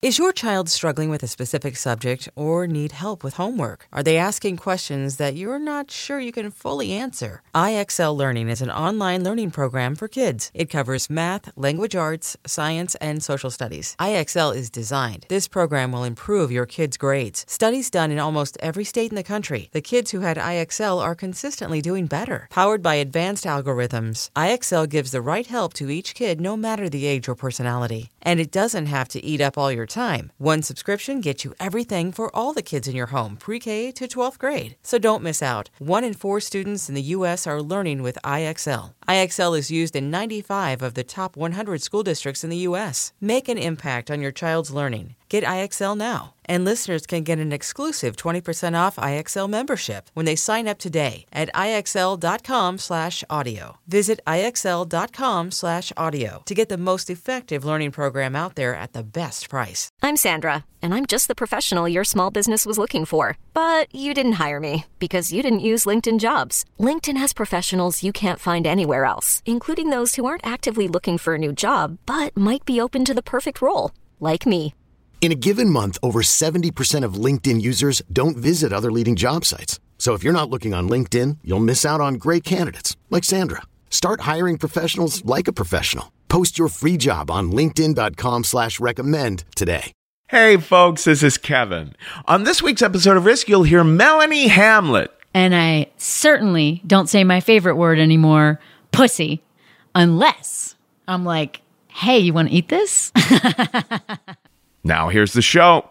Is your child struggling with a specific subject or need help with homework? Are they asking questions that you're not sure you can fully answer? IXL Learning is an online learning program for kids. It covers math, language arts, science, and social studies. IXL is designed. This program will improve your kids' grades. Studies done in almost every state in the country. The kids who had IXL are consistently doing better. Powered by advanced algorithms, IXL gives the right help to each kid no matter the age or personality. And it doesn't have to eat up all your time. One subscription gets you everything for all the kids in your home, pre-K to 12th grade. So don't miss out. 1 in 4 students in the U.S. are learning with IXL. IXL is used in 95 of the top 100 school districts in the U.S. Make an impact on your child's learning. Get IXL now. And listeners can get an exclusive 20% off IXL membership when they sign up today at IXL.com/audio. Visit IXL.com/audio to get the most effective learning program out there at the best price. I'm Sandra, and I'm just the professional your small business was looking for. But you didn't hire me because you didn't use LinkedIn Jobs. LinkedIn has professionals you can't find anywhere else, including those who aren't actively looking for a new job, but might be open to the perfect role, like me. In a given month, over 70% of LinkedIn users don't visit other leading job sites. So if you're not looking on LinkedIn, you'll miss out on great candidates like Sandra. Start hiring professionals like a professional. Post your free job on linkedin.com/recommend today. Hey folks, this is Kevin. On this week's episode of Risk, you'll hear Melanie Hamlet. And I certainly don't say my favorite word anymore, pussy, unless I'm like, hey, you want to eat this? Now here's the show.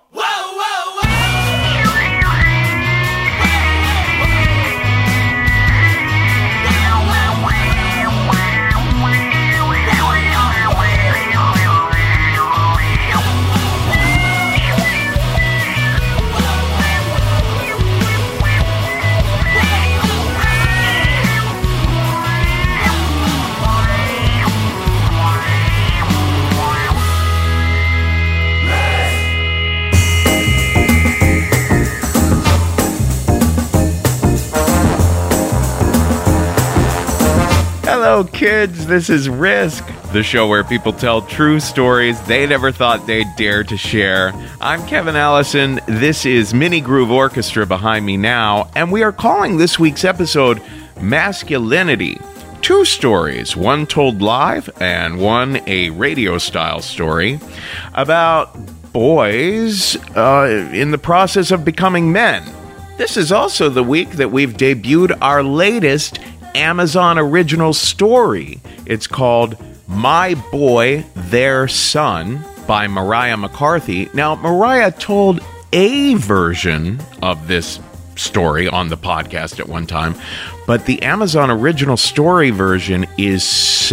Hello, kids. This is Risk, the show where people tell true stories they never thought they'd dare to share. I'm Kevin Allison. This is Mini Groove Orchestra behind me now, and we are calling this week's episode Masculinity. 2 stories, one told live and one a radio-style story about boys in the process of becoming men. This is also the week that we've debuted our latest Amazon original story. It's called My Boy, Their Son by Mariah McCarthy. Now, Mariah told a version of this story on the podcast at one time, but the Amazon original story version is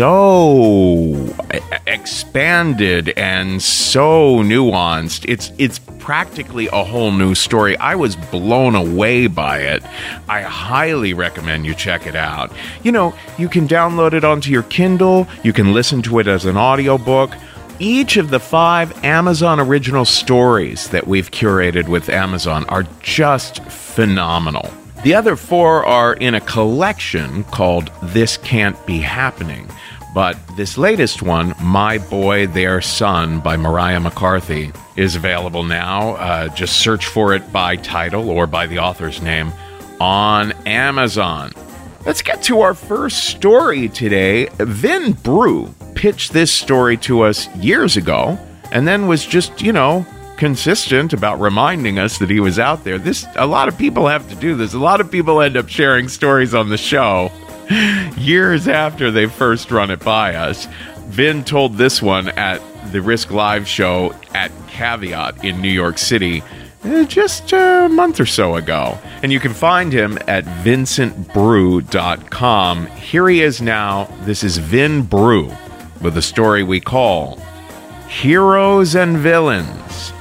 so expanded and so nuanced. It's practically a whole new story. I was blown away by it. I highly recommend you check it out. You know, you can download it onto your Kindle. You can listen to it as an audiobook. Each of the 5 Amazon original stories that we've curated with Amazon are just phenomenal. The other 4 are in a collection called This Can't Be Happening. But this latest one, My Boy, Their Son by Mariah McCarthy, is available now. Just search for it by title or by the author's name on Amazon. Let's get to our first story today. Vin Brew pitched this story to us years ago and then was just, consistent about reminding us that he was out there. A lot of people have to do this. A lot of people end up sharing stories on the show years after they first run it by us. Vin told this one at the Risk Live show at Caveat in New York City just a month or so ago. And you can find him at vincentbrew.com. Here he is now. This is Vin Brew with a story we call Heroes and Villains.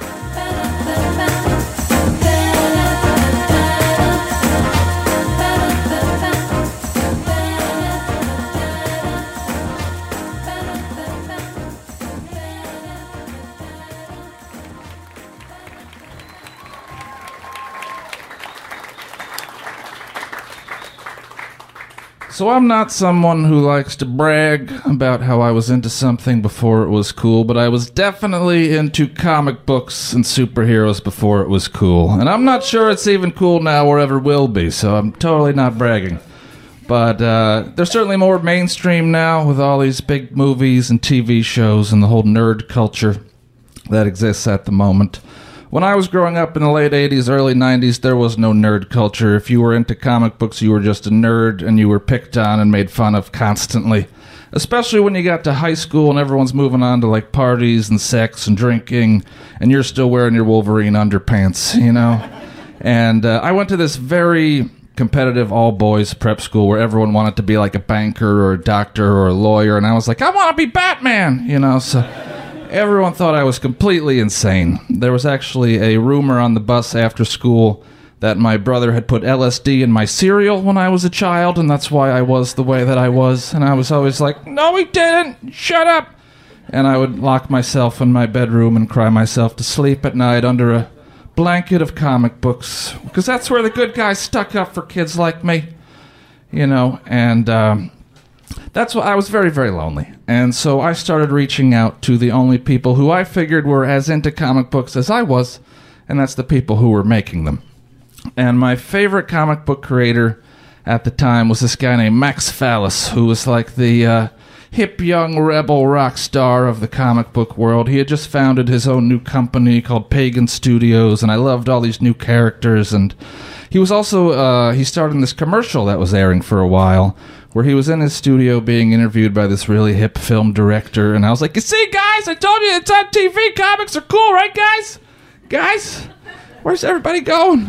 So I'm not someone who likes to brag about how I was into something before it was cool, but I was definitely into comic books and superheroes before it was cool. And I'm not sure it's even cool now or ever will be, so I'm totally not bragging. But they're certainly more mainstream now with all these big movies and TV shows and the whole nerd culture that exists at the moment. When I was growing up in the late 80s, early 90s, there was no nerd culture. If you were into comic books, you were just a nerd, and you were picked on and made fun of constantly. Especially when you got to high school and everyone's moving on to, like, parties and sex and drinking, and you're still wearing your Wolverine underpants, you know? And I went to this very competitive all-boys prep school where everyone wanted to be, like, a banker or a doctor or a lawyer, and I was like, I want to be Batman, you know, so... Everyone thought I was completely insane. There was actually a rumor on the bus after school that my brother had put LSD in my cereal when I was a child, and that's why I was the way that I was. And I was always like, no, he didn't! Shut up! And I would lock myself in my bedroom and cry myself to sleep at night under a blanket of comic books, because that's where the good guys stuck up for kids like me. You know, and... That's why I was very, very lonely. And so I started reaching out to the only people who I figured were as into comic books as I was, and that's the people who were making them. And my favorite comic book creator at the time was this guy named Max Fallis, who was like the hip young rebel rock star of the comic book world. He had just founded his own new company called Pagan Studios, and I loved all these new characters. And he was also, he starred in this commercial that was airing for a while, where he was in his studio being interviewed by this really hip film director, and I was like, you see, guys, I told you it's on TV, comics are cool, right, guys? Guys, where's everybody going?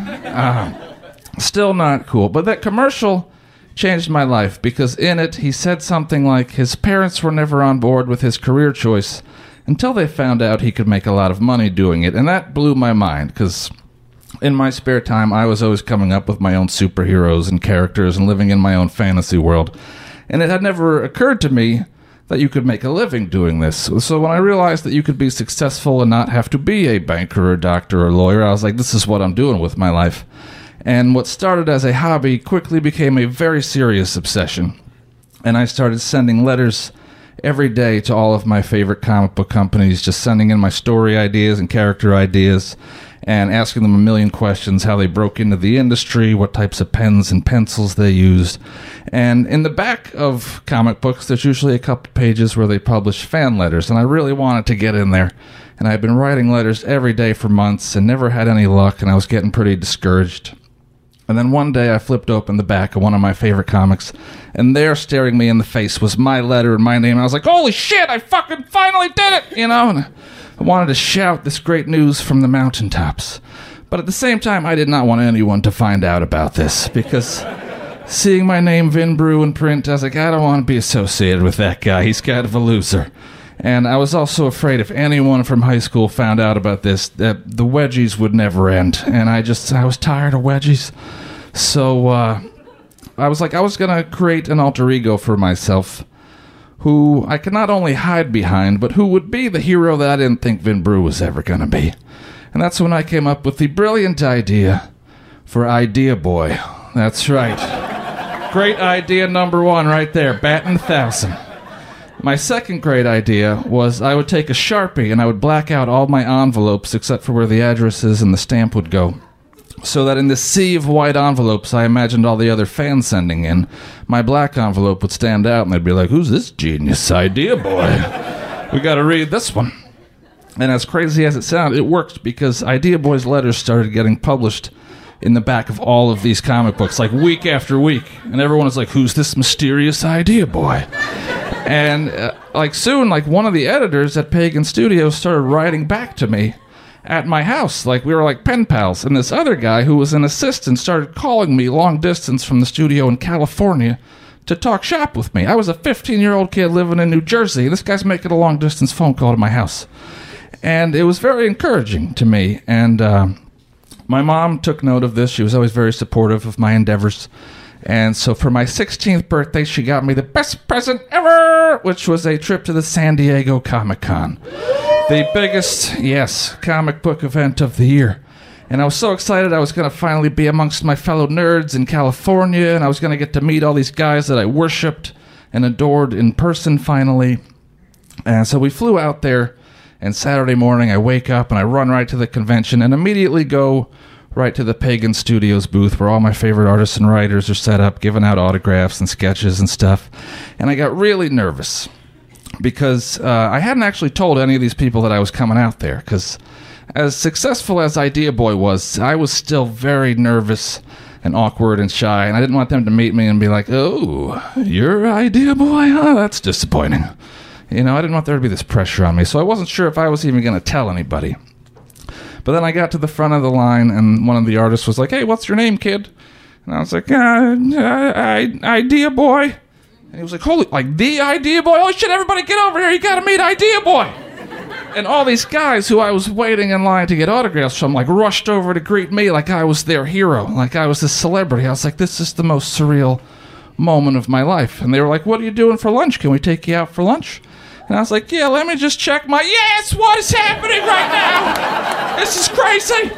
Still not cool, but that commercial changed my life, because in it, he said something like his parents were never on board with his career choice until they found out he could make a lot of money doing it, and that blew my mind, because... in my spare time, I was always coming up with my own superheroes and characters and living in my own fantasy world. And it had never occurred to me that you could make a living doing this. So when I realized that you could be successful and not have to be a banker or doctor or lawyer, I was like, this is what I'm doing with my life. And what started as a hobby quickly became a very serious obsession. And I started sending letters every day to all of my favorite comic book companies, just sending in my story ideas and character ideas, and asking them a million questions, how they broke into the industry, what types of pens and pencils they used. And in the back of comic books, there's usually a couple pages where they publish fan letters, and I really wanted to get in there. And I'd been writing letters every day for months and never had any luck, and I was getting pretty discouraged. And then one day I flipped open the back of one of my favorite comics, and there, staring me in the face, was my letter and my name. And I was like, holy shit, I fucking finally did it, you know? And I wanted to shout this great news from the mountaintops. But at the same time, I did not want anyone to find out about this, because seeing my name Vin Brew in print, I was like, I don't want to be associated with that guy. He's kind of a loser. And I was also afraid if anyone from high school found out about this, that the wedgies would never end. And I was tired of wedgies. So I was like, I was going to create an alter ego for myself, who I could not only hide behind, but who would be the hero that I didn't think Vin Brew was ever going to be. And that's when I came up with the brilliant idea for Idea Boy. That's right. Great idea number one right there, batting 1,000. My second great idea was I would take a Sharpie and I would black out all my envelopes except for where the addresses and the stamp would go, so that in this sea of white envelopes I imagined all the other fans sending in, my black envelope would stand out and they'd be like, who's this genius Idea Boy? We gotta read this one. And as crazy as it sounded, it worked, because Idea Boy's letters started getting published in the back of all of these comic books, like week after week. And everyone was like, who's this mysterious Idea Boy? And soon, one of the editors at Pagan Studios started writing back to me at my house. Like, we were like pen pals. And this other guy who was an assistant started calling me long distance from the studio in California to talk shop with me. I was a 15-year-old kid living in New Jersey. This guy's making a long distance phone call to my house. And it was very encouraging to me. And my mom took note of this. She was always very supportive of my endeavors. And so for my 16th birthday, she got me the best present ever, which was a trip to the San Diego Comic-Con. The biggest, comic book event of the year. And I was so excited I was going to finally be amongst my fellow nerds in California, and I was going to get to meet all these guys that I worshipped and adored in person finally. And so we flew out there, and Saturday morning I wake up and I run right to the convention and immediately go right to the Pagan Studios booth where all my favorite artists and writers are set up, giving out autographs and sketches and stuff. And I got really nervous because I hadn't actually told any of these people that I was coming out there, because as successful as Idea Boy was, I was still very nervous and awkward and shy, and I didn't want them to meet me and be like, oh, you're Idea Boy? Huh? That's disappointing. You know, I didn't want there to be this pressure on me, so I wasn't sure if I was even going to tell anybody. But then I got to the front of the line, and one of the artists was like, hey, what's your name, kid? And I was like, Idea Boy. And he was like, holy, like, the Idea Boy? Oh, shit, everybody get over here. You got to meet Idea Boy. And all these guys who I was waiting in line to get autographs from, like, rushed over to greet me like I was their hero, like I was this celebrity. I was like, this is the most surreal moment of my life. And they were like, what are you doing for lunch? Can we take you out for lunch? And I was like, yeah, let me just check my... Yes, what is happening right now? This is crazy.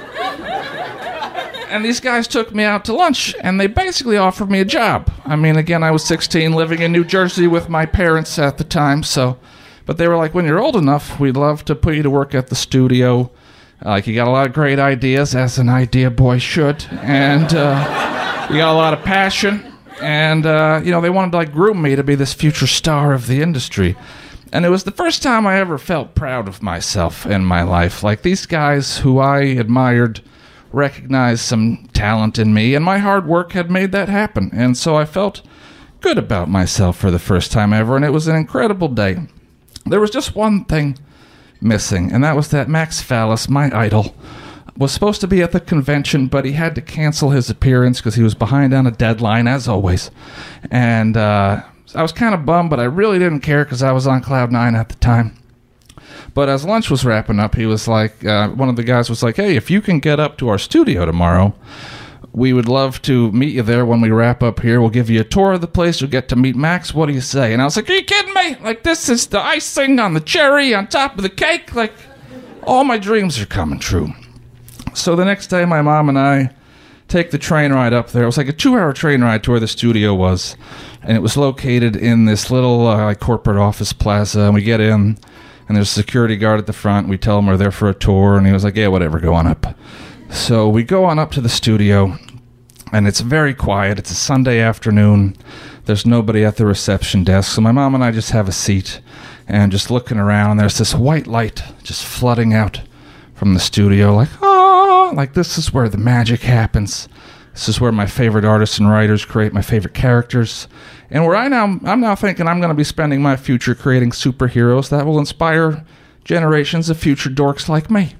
And these guys took me out to lunch, and they basically offered me a job. I mean, again, I was 16, living in New Jersey with my parents at the time, so... But they were like, when you're old enough, we'd love to put you to work at the studio. Like, you got a lot of great ideas, as an Idea Boy should. And you got a lot of passion. And, you know, they wanted to, like, groom me to be this future star of the industry. And it was the first time I ever felt proud of myself in my life. Like, these guys who I admired recognized some talent in me, and my hard work had made that happen. And so I felt good about myself for the first time ever, and it was an incredible day. There was just one thing missing, and that was that Max Fallis, my idol, was supposed to be at the convention, but he had to cancel his appearance because he was behind on a deadline, as always. And I was kind of bummed, but I really didn't care because I was on cloud nine at the time. But as lunch was wrapping up, he was like, one of the guys was like, hey, if you can get up to our studio tomorrow, we would love to meet you there when we wrap up here. We'll give you a tour of the place. You'll get to meet Max. What do you say? And I was like, are you kidding me? Like, this is the icing on the cherry on top of the cake. Like, all my dreams are coming true. So the next day, my mom and I take the train ride up there. It was like a 2-hour train ride to where the studio was. And it was located in this little like corporate office plaza. And we get in, and there's a security guard at the front. We tell him we're there for a tour. And he was like, yeah, whatever, go on up. So we go on up to the studio, and it's very quiet. It's a Sunday afternoon. There's nobody at the reception desk. So my mom and I just have a seat and just looking around. There's this white light just flooding out from the studio, like, oh, like this is where the magic happens. This is where my favorite artists and writers create my favorite characters. And where I'm now thinking I'm going to be spending my future creating superheroes that will inspire generations of future dorks like me.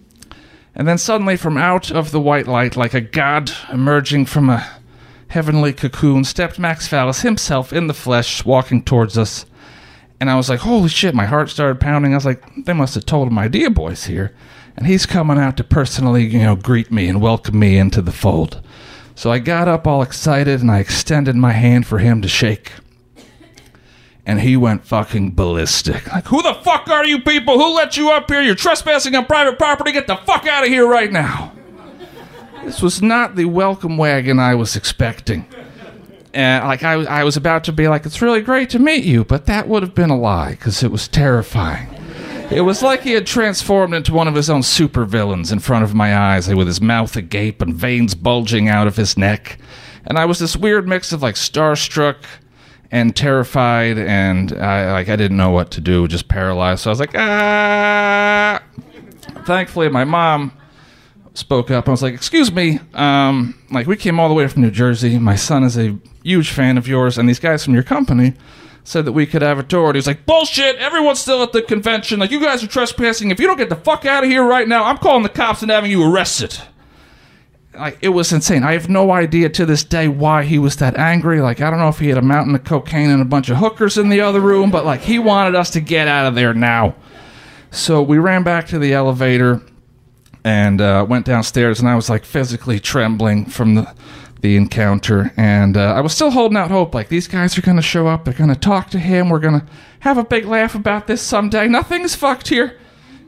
And then suddenly from out of the white light, like a god emerging from a heavenly cocoon, stepped Max Fallis himself in the flesh, walking towards us. And I was like, holy shit, my heart started pounding. I was like, they must have told him Idea Boy's here. And he's coming out to personally, greet me and welcome me into the fold. So I got up all excited, and I extended my hand for him to shake. And he went fucking ballistic. Like, who the fuck are you people? Who let you up here? You're trespassing on private property. Get the fuck out of here right now. This was not the welcome wagon I was expecting. And I was about to be like, it's really great to meet you, but that would have been a lie, because it was terrifying. It was like he had transformed into one of his own supervillains in front of my eyes, with his mouth agape and veins bulging out of his neck. And I was this weird mix of like starstruck and terrified, and I didn't know what to do, just paralyzed. So I was like, ah. Thankfully, my mom spoke up. I was like, excuse me, we came all the way from New Jersey. My son is a huge fan of yours, and these guys from your company said that we could have a tour. And he was like, bullshit, everyone's still at the convention. Like, you guys are trespassing. If you don't get the fuck out of here right now, I'm calling the cops and having you arrested. Like, it was insane. I have no idea to this day why he was that angry. Like, I don't know if he had a mountain of cocaine and a bunch of hookers in the other room, but, like, he wanted us to get out of there now. So we ran back to the elevator and went downstairs, and I was, like, physically trembling from the encounter. And I was still holding out hope. Like, these guys are going to show up. They're going to talk to him. We're going to have a big laugh about this someday. Nothing's fucked here.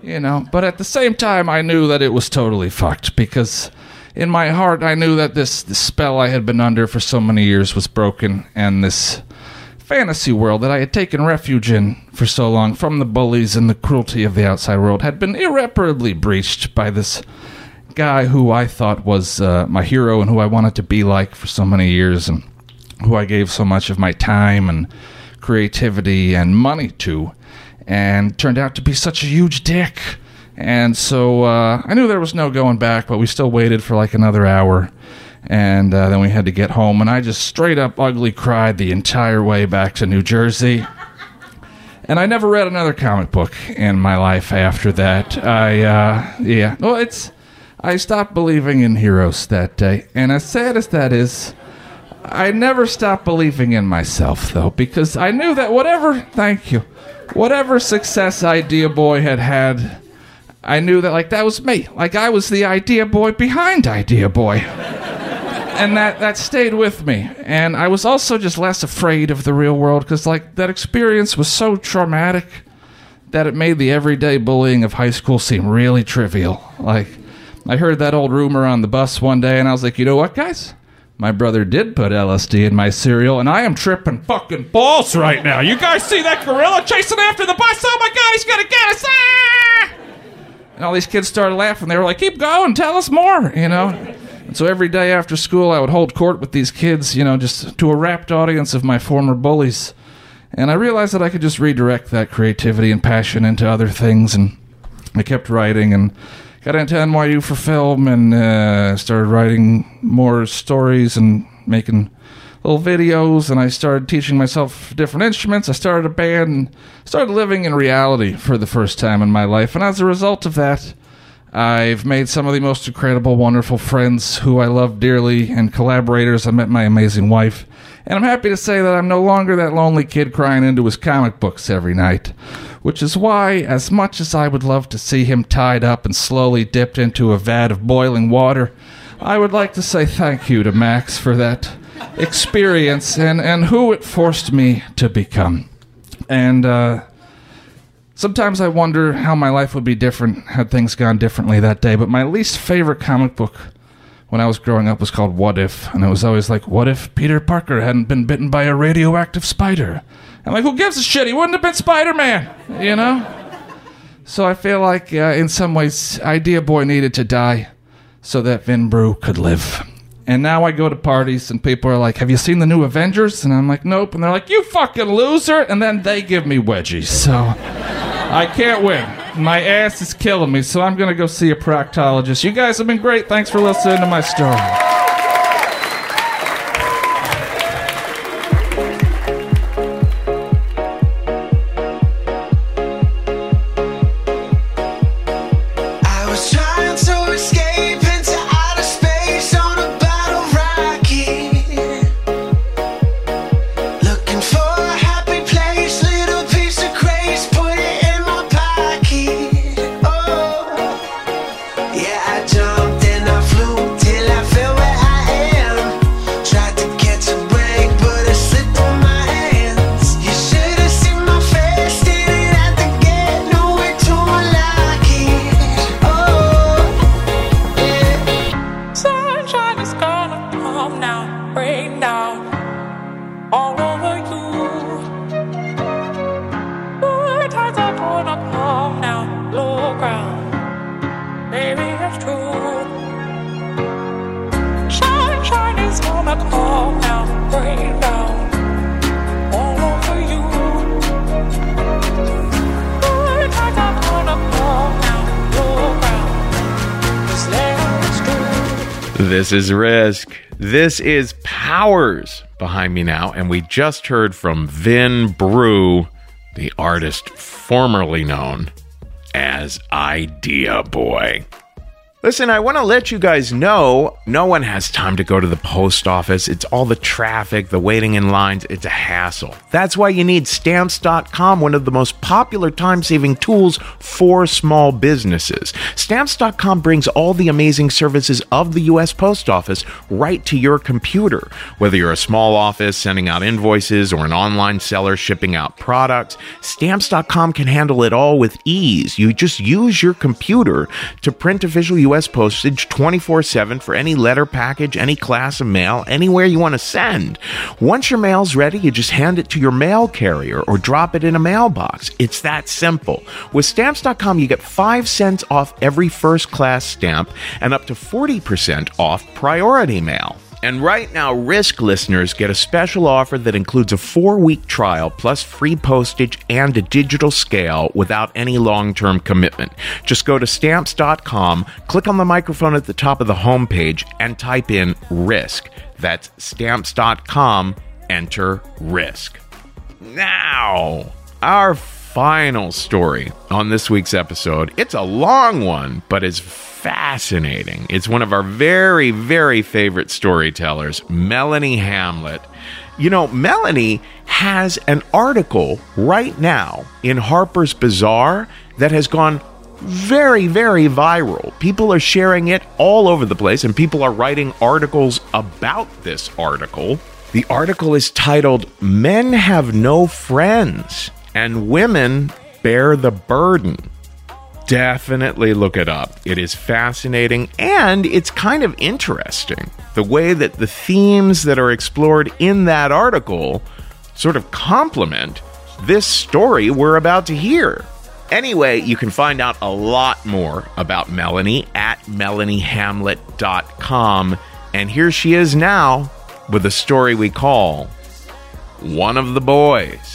You know, but at the same time, I knew that it was totally fucked because in my heart, I knew that this spell I had been under for so many years was broken, and this fantasy world that I had taken refuge in for so long from the bullies and the cruelty of the outside world had been irreparably breached by this guy who I thought was my hero and who I wanted to be like for so many years and who I gave so much of my time and creativity and money to, and turned out to be such a huge dick. And so I knew there was no going back, but we still waited for like another hour, and then we had to get home, and I just straight up ugly cried the entire way back to New Jersey. And I never read another comic book in my life after that. I stopped believing in heroes that day, and as sad as that is, I never stopped believing in myself, though, because I knew that whatever success Idea Boy had, I knew that, like, that was me. Like, I was the idea boy behind Idea Boy. And that stayed with me. And I was also just less afraid of the real world, because, like, that experience was so traumatic that it made the everyday bullying of high school seem really trivial. Like, I heard that old rumor on the bus one day, and I was like, you know what, guys? My brother did put LSD in my cereal, and I am tripping fucking balls right now. You guys see that gorilla chasing after the bus? Oh my God, he's gonna get us! Ah! And all these kids started laughing. They were like, keep going, tell us more, you know? And so every day after school, I would hold court with these kids, you know, just to a rapt audience of my former bullies. And I realized that I could just redirect that creativity and passion into other things, and I kept writing and got into NYU for film and started writing more stories and making little videos, and I started teaching myself different instruments. I started a band and started living in reality for the first time in my life. And as a result of that, I've made some of the most incredible, wonderful friends who I love dearly and collaborators. I met my amazing wife. And I'm happy to say that I'm no longer that lonely kid crying into his comic books every night, which is why, as much as I would love to see him tied up and slowly dipped into a vat of boiling water, I would like to say thank you to Max for that experience and who it forced me to become. And sometimes I wonder how my life would be different had things gone differently that day, but my least favorite comic book when I was growing up was called What If, and it was always like, what if Peter Parker hadn't been bitten by a radioactive spider? I'm like, who gives a shit? He wouldn't have been Spider-Man, you know? So I feel like, in some ways, Idea Boy needed to die so that Vin Brew could live. And now I go to parties, and people are like, have you seen the new Avengers? And I'm like, nope. And they're like, you fucking loser! And then they give me wedgies, so I can't win. My ass is killing me, so I'm going to go see a proctologist. You guys have been great. Thanks for listening to my story. This is Risk. This is Powers behind me now, and we just heard from Vin Brew, the artist formerly known as Idea Boy. Listen, I want to let you guys know, no one has time to go to the post office. It's all the traffic, the waiting in lines. It's a hassle. That's why you need Stamps.com, one of the most popular time-saving tools for small businesses. Stamps.com brings all the amazing services of the U.S. Post Office right to your computer. Whether you're a small office sending out invoices or an online seller shipping out products, Stamps.com can handle it all with ease. You just use your computer to print official U.S. postage 24/7 for any letter package, any class of mail, anywhere you want to send. Once your mail's ready, you just hand it to your mail carrier or drop it in a mailbox. It's that simple. With Stamps.com, you get 5 cents off every first-class stamp and up to 40% off priority mail. And right now, Risk listeners get a special offer that includes a 4-week trial plus free postage and a digital scale without any long-term commitment. Just go to Stamps.com, click on the microphone at the top of the homepage, and type in RISK. That's Stamps.com, enter RISK. Now, our final story on this week's episode. It's a long one, but it's fascinating. It's one of our very, very favorite storytellers, Melanie Hamlet. You know, Melanie has an article right now in Harper's Bazaar that has gone very, very viral. People are sharing it all over the place, and people are writing articles about this article. The article is titled, "Men Have No Friends and Women Bear the Burden." Definitely look it up. It is fascinating, and it's kind of interesting the way that the themes that are explored in that article sort of complement this story we're about to hear. Anyway, you can find out a lot more about Melanie at melaniehamlet.com, and here she is now with a story we call One of the Boys.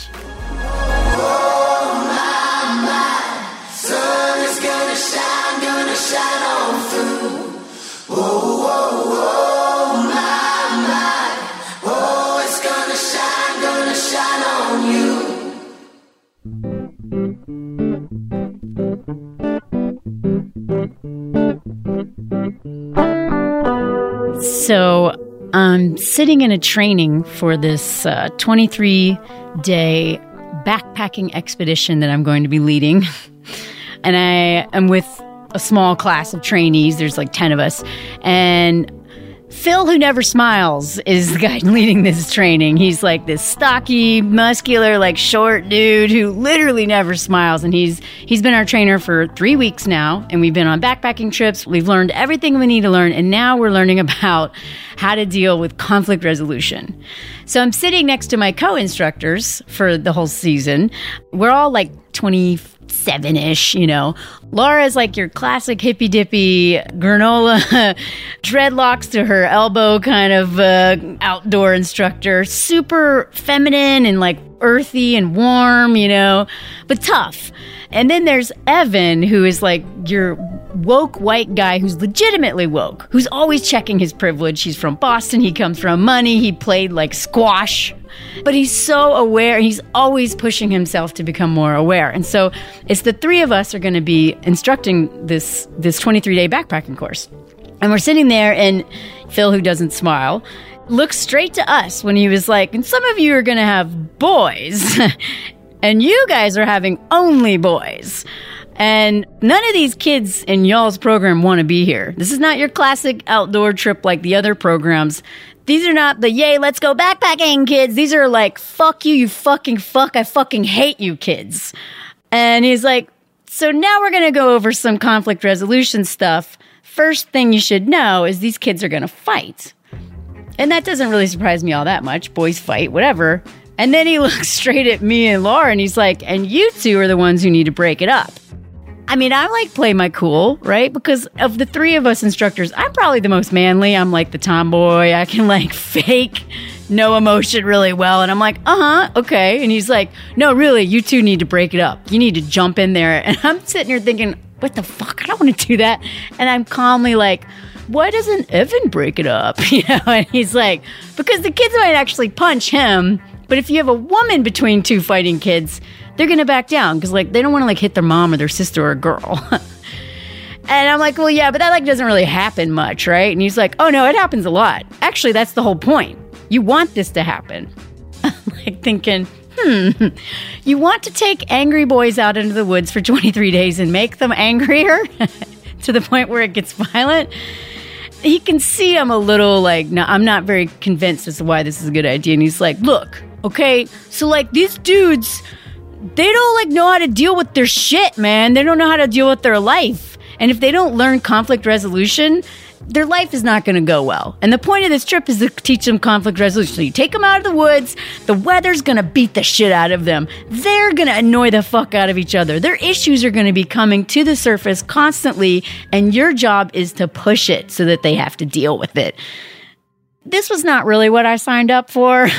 So I'm sitting in a training for this 23-day backpacking expedition that I'm going to be leading. And I am with a small class of trainees. There's like 10 of us. And Phil, who never smiles, is the guy leading this training. He's like this stocky, muscular, like short dude who literally never smiles. And he's been our trainer for 3 weeks now. And we've been on backpacking trips. We've learned everything we need to learn. And now we're learning about how to deal with conflict resolution. So I'm sitting next to my co-instructors for the whole season. We're all like 27-ish, you know. Laura's like your classic hippy-dippy granola, dreadlocks to her elbow kind of outdoor instructor. Super feminine and like earthy and warm, you know, but tough. And then there's Evan, who is like your woke white guy who's legitimately woke, who's always checking his privilege. He's from Boston. He comes from money. He played like squash. But he's so aware. He's always pushing himself to become more aware. And so it's the three of us are going to be instructing this 23-day backpacking course. And we're sitting there, and Phil, who doesn't smile, looks straight to us when he was like, and some of you are going to have boys. And you guys are having only boys. And none of these kids in y'all's program want to be here. This is not your classic outdoor trip like the other programs. These are not the yay, let's go backpacking kids. These are like, fuck you, you fucking fuck, I fucking hate you kids. And he's like, so now we're going to go over some conflict resolution stuff. First thing you should know is these kids are going to fight. And that doesn't really surprise me all that much. Boys fight, whatever. And then he looks straight at me and Laura and he's like, and you two are the ones who need to break it up. I mean, I like play my cool, right? Because of the three of us instructors, I'm probably the most manly. I'm like the tomboy. I can like fake no emotion really well. And I'm like, okay. And he's like, no, really, you two need to break it up. You need to jump in there. And I'm sitting here thinking, what the fuck? I don't want to do that. And I'm calmly like, why doesn't Evan break it up? You know? And he's like, because the kids might actually punch him. But if you have a woman between two fighting kids, they're going to back down because like they don't want to like hit their mom or their sister or a girl. And I'm like, well, yeah, but that like doesn't really happen much, right? And he's like, oh no, it happens a lot. Actually, that's the whole point. You want this to happen. I'm like thinking, you want to take angry boys out into the woods for 23 days and make them angrier to the point where it gets violent? He can see I'm a little like, no, I'm not very convinced as to why this is a good idea. And he's like, look, okay, so like these dudes, they don't like know how to deal with their shit, man. They don't know how to deal with their life. And if they don't learn conflict resolution, their life is not going to go well. And the point of this trip is to teach them conflict resolution. So you take them out of the woods, the weather's going to beat the shit out of them. They're going to annoy the fuck out of each other. Their issues are going to be coming to the surface constantly, and your job is to push it so that they have to deal with it. This was not really what I signed up for.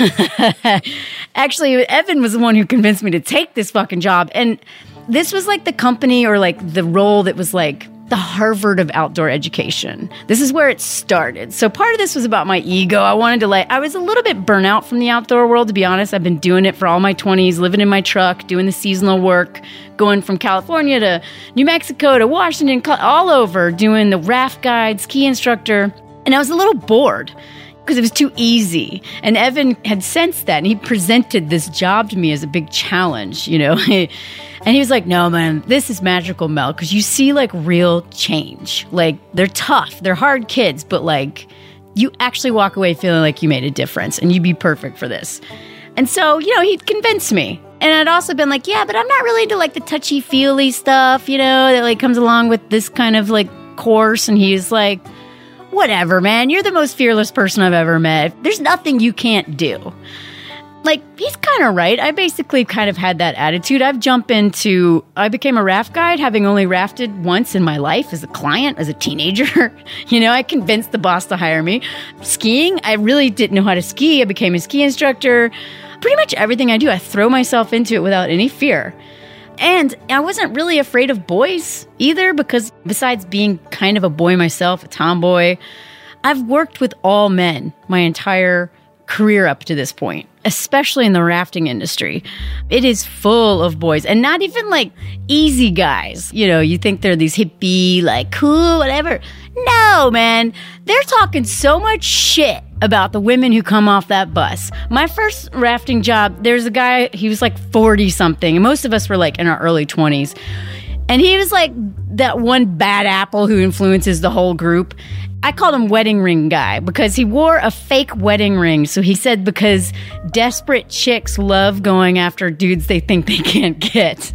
Actually, Evan was the one who convinced me to take this fucking job. And this was like the company or like the role that was like the Harvard of outdoor education. This is where it started. So part of this was about my ego. I was a little bit burnt out from the outdoor world, to be honest. I've been doing it for all my 20s, living in my truck, doing the seasonal work, going from California to New Mexico to Washington, all over, doing the raft guide, ski instructor. And I was a little bored because it was too easy. And Evan had sensed that, and he presented this job to me as a big challenge, you know. And he was like, no, man, this is magical, Mel, because you see, like, real change. Like, they're tough. They're hard kids, but, like, you actually walk away feeling like you made a difference, and you'd be perfect for this. And so, you know, he'd convinced me. And I'd also been like, yeah, but I'm not really into, like, the touchy-feely stuff, you know, that, like, comes along with this kind of, like, course. And he's like, whatever, man. You're the most fearless person I've ever met. There's nothing you can't do. Like, he's kind of right. I basically kind of had that attitude. I became a raft guide, having only rafted once in my life as a client, as a teenager. You know, I convinced the boss to hire me. Skiing, I really didn't know how to ski. I became a ski instructor. Pretty much everything I do, I throw myself into it without any fear. And I wasn't really afraid of boys either, because besides being kind of a boy myself, a tomboy, I've worked with all men my entire career up to this point, especially in the rafting industry. It is full of boys, and not even like easy guys. You know, you think they're these hippie, like cool, whatever. No, man, they're talking so much shit about the women who come off that bus. My first rafting job, there's a guy, he was like 40 something, and most of us were like in our early 20s. And he was like that one bad apple who influences the whole group. I called him wedding ring guy because he wore a fake wedding ring. So he said because desperate chicks love going after dudes they think they can't get.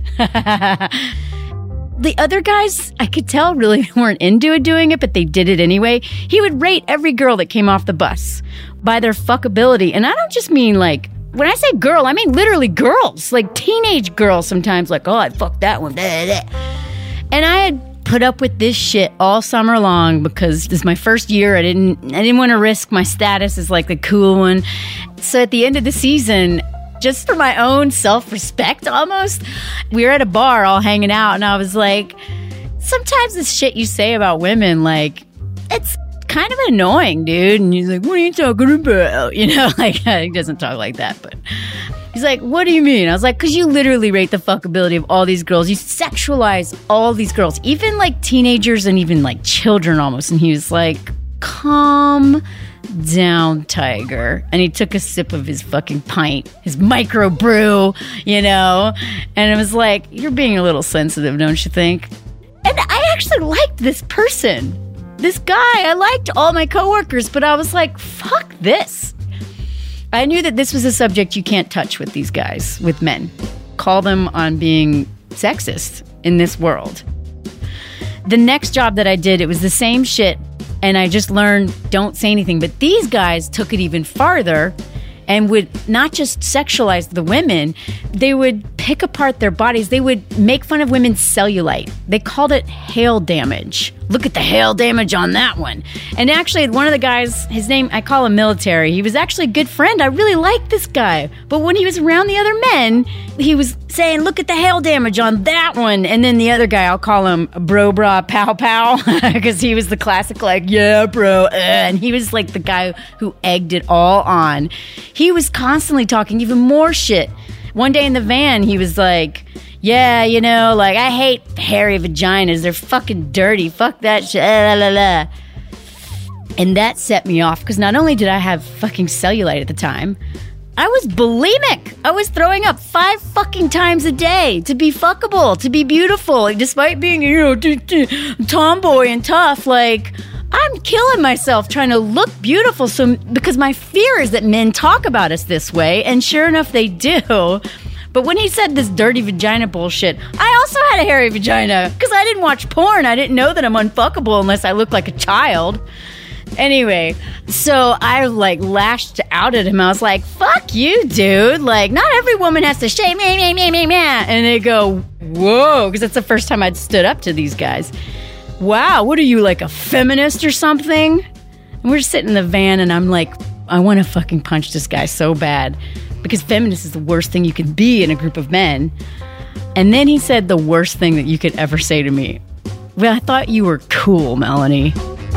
The other guys, I could tell, really weren't into doing it, but they did it anyway. He would rate every girl that came off the bus by their fuckability. And I don't just mean like, when I say girl, I mean literally girls, like teenage girls sometimes, like, oh, I'd fuck that one. And I had put up with this shit all summer long because this is my first year. I didn't want to risk my status as like the cool one. So at the end of the season, just for my own self-respect almost, we were at a bar all hanging out, and I was like, sometimes this shit you say about women, like, it's kind of annoying, dude. And he's like, what are you talking about? You know, like, he doesn't talk like that, but he's like, what do you mean? I was like, because you literally rate the fuckability of all these girls. You sexualize all these girls, even like teenagers and even like children almost. And he was like, calm down, Tiger. And he took a sip of his fucking pint, his micro brew, you know? And it was like, you're being a little sensitive, don't you think? And I actually liked this person. This guy, I liked all my coworkers, but I was like, fuck this. I knew that this was a subject you can't touch with these guys, with men. Call them on being sexist in this world. The next job that I did, it was the same shit, and I just learned don't say anything. But these guys took it even farther and would not just sexualize the women, they would pick apart their bodies. They would make fun of women's cellulite. They called it hail damage. Look at the hail damage on that one. And actually, one of the guys, his name, I call him Military. He was actually a good friend. I really liked this guy. But when he was around the other men, he was saying, look at the hail damage on that one. And then the other guy, I'll call him bro, bra, pow, pow. Because he was the classic, like, yeah, bro. And he was like the guy who egged it all on. He was constantly talking even more shit. One day in the van, he was like, yeah, you know, like, I hate hairy vaginas. They're fucking dirty. Fuck that shit. La, la, la. And that set me off, because not only did I have fucking cellulite at the time, I was bulimic. I was throwing up 5 fucking times a day to be fuckable, to be beautiful. Like, despite being, you know, tomboy and tough, like, I'm killing myself trying to look beautiful. So, because my fear is that men talk about us this way, and sure enough, they do. But when he said this dirty vagina bullshit, I also had a hairy vagina, because I didn't watch porn. I didn't know that I'm unfuckable unless I look like a child. Anyway, so I like lashed out at him. I was like, fuck you, dude. Like, not every woman has to shave me. And they go, whoa, because that's the first time I'd stood up to these guys. Wow, what are you, like a feminist or something? And we're sitting in the van and I'm like, I want to fucking punch this guy so bad, because feminist is the worst thing you can be in a group of men. And then he said the worst thing that you could ever say to me. Well, I thought you were cool, Melanie.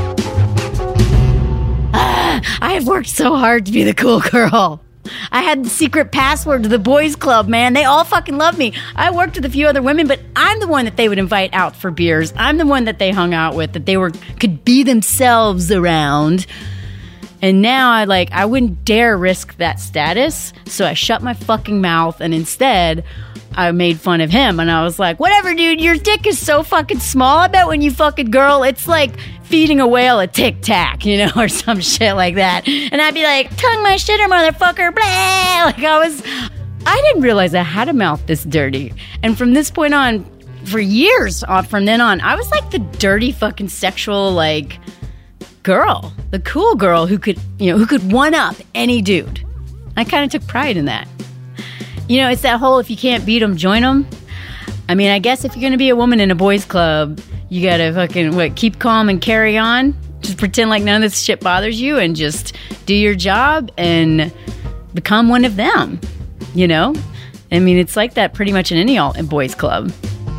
I have worked so hard to be the cool girl. I had the secret password to the boys club, man. They all fucking love me. I worked with a few other women, but I'm the one that they would invite out for beers. I'm the one that they hung out with, that they could be themselves around. And now I wouldn't dare risk that status, so I shut my fucking mouth, and instead I made fun of him, and I was like, whatever, dude, your dick is so fucking small. I bet when you fuck a girl, it's like feeding a whale a Tic Tac, you know, or some shit like that. And I'd be like, tongue my shitter, motherfucker, blah. Like, I didn't realize I had a mouth this dirty. And from this point on, for years from then on, I was like the dirty fucking sexual, like, girl, the cool girl who could one up any dude. I kind of took pride in that. You know, it's that whole, if you can't beat them, join them. I mean, I guess if you're going to be a woman in a boys club, you got to fucking, keep calm and carry on. Just pretend like none of this shit bothers you and just do your job and become one of them, you know? I mean, it's like that pretty much in any boys club.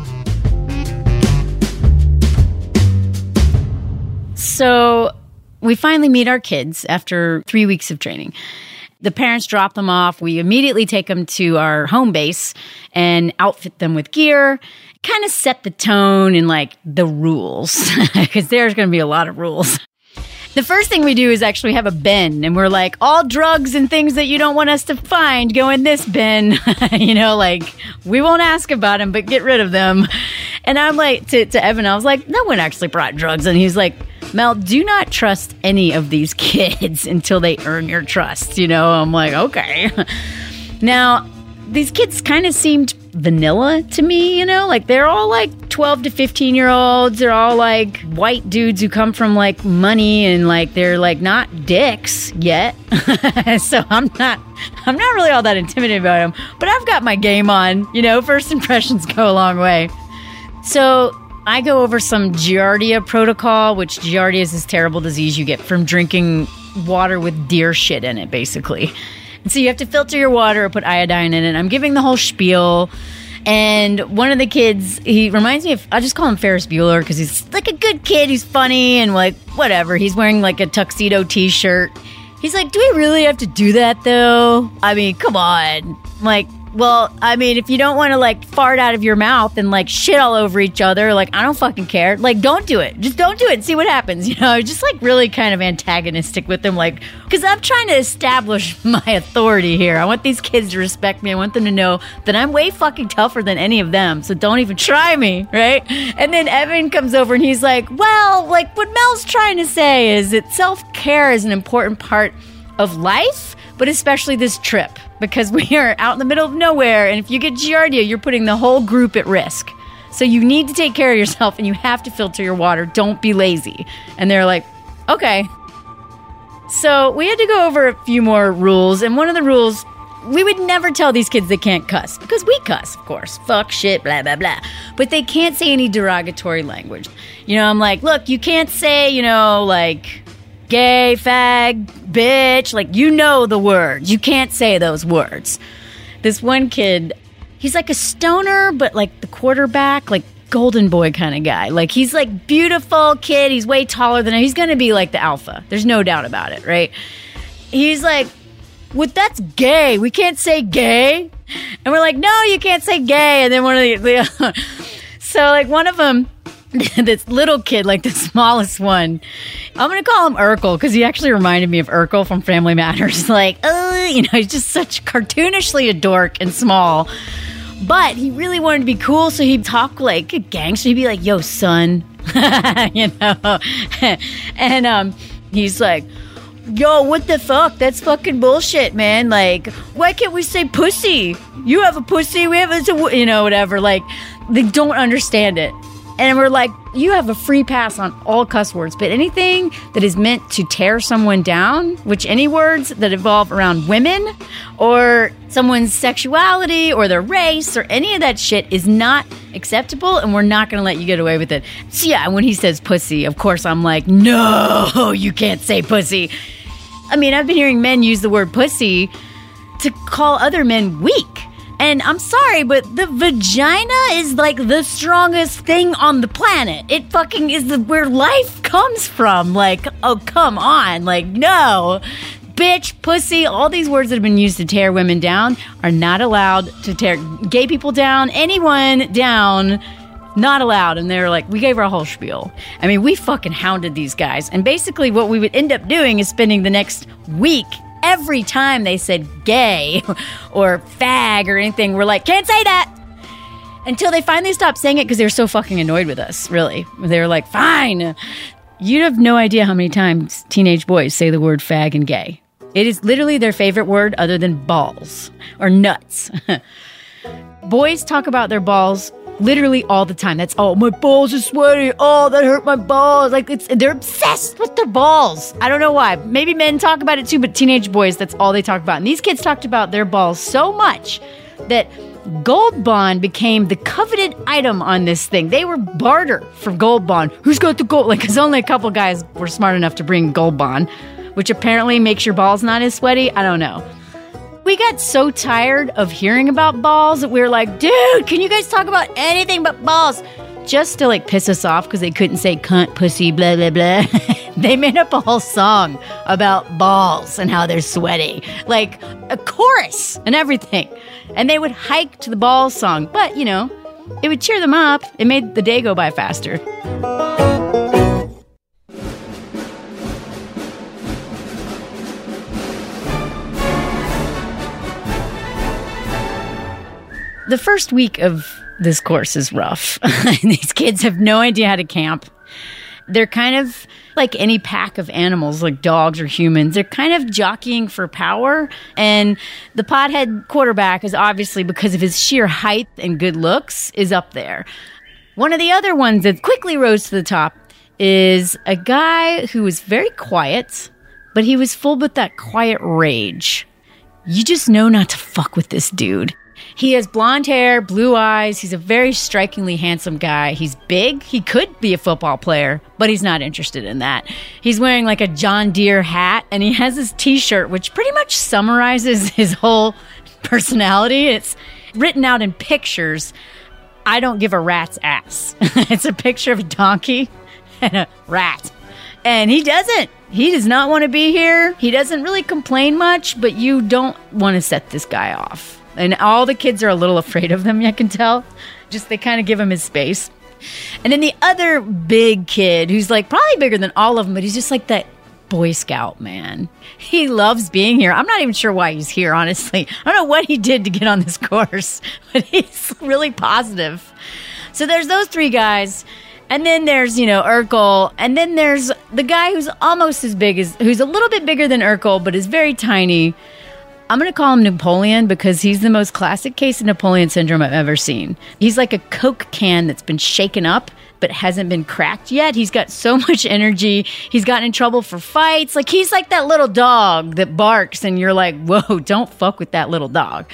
So we finally meet our kids after 3 weeks of training. The parents drop them off. We immediately take them to our home base and outfit them with gear, kind of set the tone and like the rules, because there's going to be a lot of rules. The first thing we do is actually have a bin, and we're like, all drugs and things that you don't want us to find go in this bin. You know, like, we won't ask about them, but get rid of them. And I'm like, to Evan, I was like, no one actually brought drugs. And he's like, Mel, do not trust any of these kids until they earn your trust. You know, I'm like, okay. Now, these kids kind of seemed vanilla to me, you know, like they're all like 12 to 15 year olds. They're all like white dudes who come from like money, and like they're like not dicks yet. So I'm not really all that intimidated about them, but I've got my game on, you know, first impressions go a long way. So I go over some Giardia protocol, which Giardia is this terrible disease you get from drinking water with deer shit in it, basically. And so you have to filter your water or put iodine in it. I'm giving the whole spiel. And one of the kids, he reminds me of, I just call him Ferris Bueller because he's like a good kid. He's funny and like, whatever. He's wearing like a tuxedo t-shirt. He's like, do we really have to do that though? I mean, come on. Like, well, I mean, if you don't want to like fart out of your mouth and like shit all over each other, like, I don't fucking care. Like, don't do it. Just don't do it and see what happens. You know, just like really kind of antagonistic with them. Like, because I'm trying to establish my authority here. I want these kids to respect me. I want them to know that I'm way fucking tougher than any of them. So don't even try me, right? And then Evan comes over and he's like, well, like what Mel's trying to say is that self-care is an important part of life, but especially this trip, because we are out in the middle of nowhere, and if you get Giardia, you're putting the whole group at risk. So you need to take care of yourself, and you have to filter your water. Don't be lazy. And they're like, okay. So we had to go over a few more rules, and one of the rules, we would never tell these kids they can't cuss, because we cuss, of course. Fuck, shit, blah, blah, blah. But they can't say any derogatory language. You know, I'm like, look, you can't say, you know, like gay, fag, bitch, like, you know the words. You can't say those words. This one kid, he's like a stoner, but like the quarterback, like golden boy kind of guy. Like, he's like beautiful kid. He's way taller than him. He's going to be like the alpha. There's no doubt about it, right? He's like, well, that's gay. We can't say gay. And we're like, no, you can't say gay. And then one of the so like one of them, this little kid, like the smallest one, I'm going to call him Urkel because he actually reminded me of Urkel from Family Matters. Like, he's just such cartoonishly a dork and small. But he really wanted to be cool, so he'd talk like a gangster. He'd be like, yo, son. And he's like, yo, what the fuck? That's fucking bullshit, man. Like, why can't we say pussy? You have a pussy, we have a, whatever. Like, they don't understand it. And we're like, you have a free pass on all cuss words, but anything that is meant to tear someone down, which any words that evolve around women or someone's sexuality or their race or any of that shit is not acceptable, and we're not going to let you get away with it. So yeah, when he says pussy, of course I'm like, no, you can't say pussy. I mean, I've been hearing men use the word pussy to call other men weak. And I'm sorry, but the vagina is like the strongest thing on the planet. It fucking is where life comes from. Like, oh, come on. Like, no. Bitch, pussy, all these words that have been used to tear women down are not allowed to tear gay people down, anyone down, not allowed. And they're like, we gave her a whole spiel. I mean, we fucking hounded these guys. And basically what we would end up doing is spending the next week, every time they said gay or fag or anything, we're like, can't say that. Until they finally stopped saying it because they were so fucking annoyed with us, really. They were like, fine. You have no idea how many times teenage boys say the word fag and gay. It is literally their favorite word other than balls or nuts. Boys talk about their balls literally all the time. That's, oh, my balls are sweaty. Oh, that hurt my balls. Like, they're obsessed with their balls. I don't know why. Maybe men talk about it too, but teenage boys, that's all they talk about. And these kids talked about their balls so much that Gold Bond became the coveted item on this thing. They were barter for Gold Bond. Who's got the gold? Like, because only a couple guys were smart enough to bring Gold Bond, which apparently makes your balls not as sweaty. I don't know. We got so tired of hearing about balls that we were like, dude, can you guys talk about anything but balls? Just to like piss us off because they couldn't say cunt, pussy, blah, blah, blah. They made up a whole song about balls and how they're sweaty. Like a chorus and everything. And they would hike to the balls song. But, it would cheer them up. It made the day go by faster. The first week of this course is rough. These kids have no idea how to camp. They're kind of like any pack of animals, like dogs or humans. They're kind of jockeying for power. And the pothead quarterback is obviously, because of his sheer height and good looks, is up there. One of the other ones that quickly rose to the top is a guy who was very quiet, but he was full with that quiet rage. You just know not to fuck with this dude. He has blonde hair, blue eyes. He's a very strikingly handsome guy. He's big. He could be a football player, but he's not interested in that. He's wearing like a John Deere hat, and he has this t-shirt, which pretty much summarizes his whole personality. It's written out in pictures. I don't give a rat's ass. It's a picture of a donkey and a rat. And he doesn't. He does not want to be here. He doesn't really complain much, but you don't want to set this guy off. And all the kids are a little afraid of him, I can tell. Just they kind of give him his space. And then the other big kid, who's like probably bigger than all of them, but he's just like that Boy Scout, man. He loves being here. I'm not even sure why he's here, honestly. I don't know what he did to get on this course, but he's really positive. So there's those three guys. And then there's, Urkel. And then there's the guy who's almost as big as, who's a little bit bigger than Urkel, but is very tiny. I'm going to call him Napoleon because he's the most classic case of Napoleon syndrome I've ever seen. He's like a Coke can that's been shaken up but hasn't been cracked yet. He's got so much energy. He's gotten in trouble for fights. Like, he's like that little dog that barks and you're like, whoa, don't fuck with that little dog,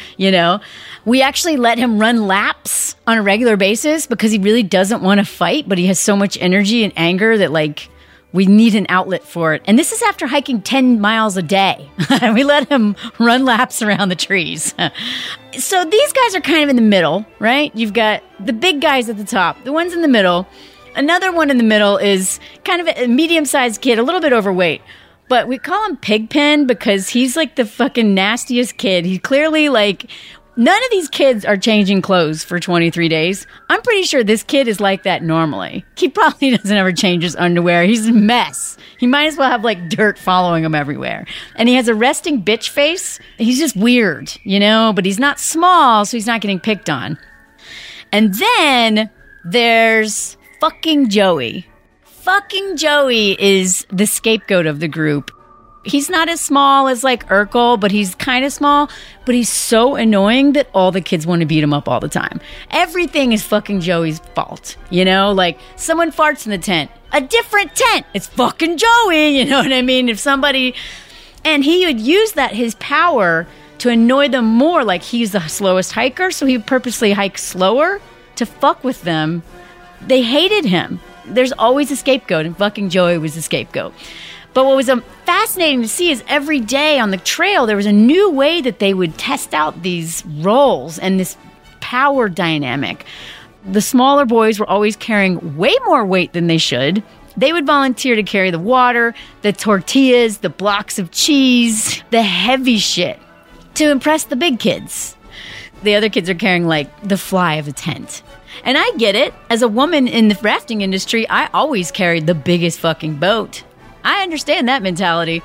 We actually let him run laps on a regular basis because he really doesn't want to fight, but he has so much energy and anger that, like, we need an outlet for it. And this is after hiking 10 miles a day. We let him run laps around the trees. So these guys are kind of in the middle, right? You've got the big guys at the top, the ones in the middle. Another one in the middle is kind of a medium-sized kid, a little bit overweight. But we call him Pigpen because he's like the fucking nastiest kid. He clearly, like, None of these kids are changing clothes for 23 days. I'm pretty sure this kid is like that normally. He probably doesn't ever change his underwear. He's a mess. He might as well have like dirt following him everywhere. And he has a resting bitch face. He's just weird, but he's not small, so he's not getting picked on. And then there's fucking Joey. Fucking Joey is the scapegoat of the group. He's not as small as like Urkel, but he's kind of small. But he's so annoying that all the kids want to beat him up all the time. Everything is fucking Joey's fault. Like someone farts in the tent. A different tent. It's fucking Joey. You know what I mean? And he would use his power to annoy them more. Like he's the slowest hiker, so he would purposely hike slower to fuck with them. They hated him. There's always a scapegoat, and fucking Joey was the scapegoat. But what was fascinating to see is every day on the trail, there was a new way that they would test out these roles and this power dynamic. The smaller boys were always carrying way more weight than they should. They would volunteer to carry the water, the tortillas, the blocks of cheese, the heavy shit to impress the big kids. The other kids are carrying like the fly of a tent. And I get it. As a woman in the rafting industry, I always carried the biggest fucking boat. I understand that mentality.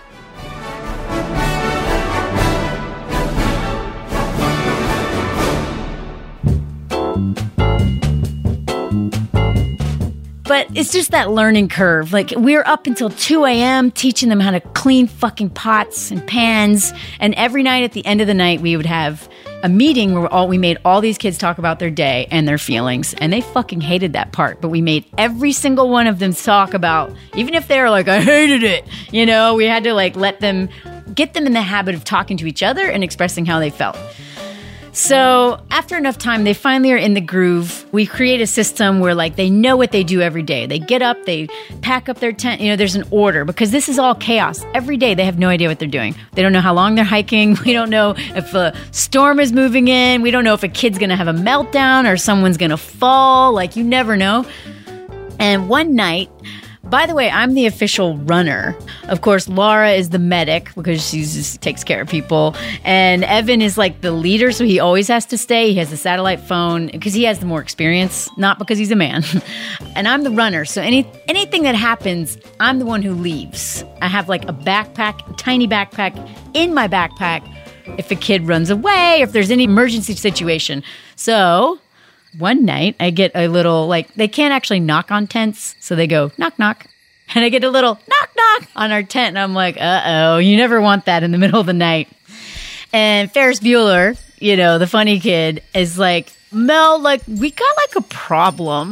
But it's just that learning curve. Like, we're up until 2 a.m. teaching them how to clean fucking pots and pans. And every night at the end of the night, we would have a meeting where we made all these kids talk about their day and their feelings. And they fucking hated that part. But we made every single one of them talk about, even if they were like, I hated it. We had to like get them in the habit of talking to each other and expressing how they felt. So after enough time, they finally are in the groove. We create a system where like they know what they do every day. They get up, they pack up their tent. There's an order because this is all chaos. Every day they have no idea what they're doing. They don't know how long they're hiking. We don't know if a storm is moving in. We don't know if a kid's going to have a meltdown or someone's going to fall. Like, you never know. And one night, by the way, I'm the official runner. Of course, Laura is the medic because she just takes care of people. And Evan is like the leader, so he always has to stay. He has the satellite phone because he has the more experience, not because he's a man. And I'm the runner, so anything that happens, I'm the one who leaves. I have like a backpack, a tiny backpack in my backpack if a kid runs away, if there's any emergency situation. So one night, I get a little, like, they can't actually knock on tents, so they go, knock, knock. And I get a little knock, knock on our tent, and I'm like, uh-oh, you never want that in the middle of the night. And Ferris Bueller, the funny kid, is like, Mel, like, we got, like, a problem.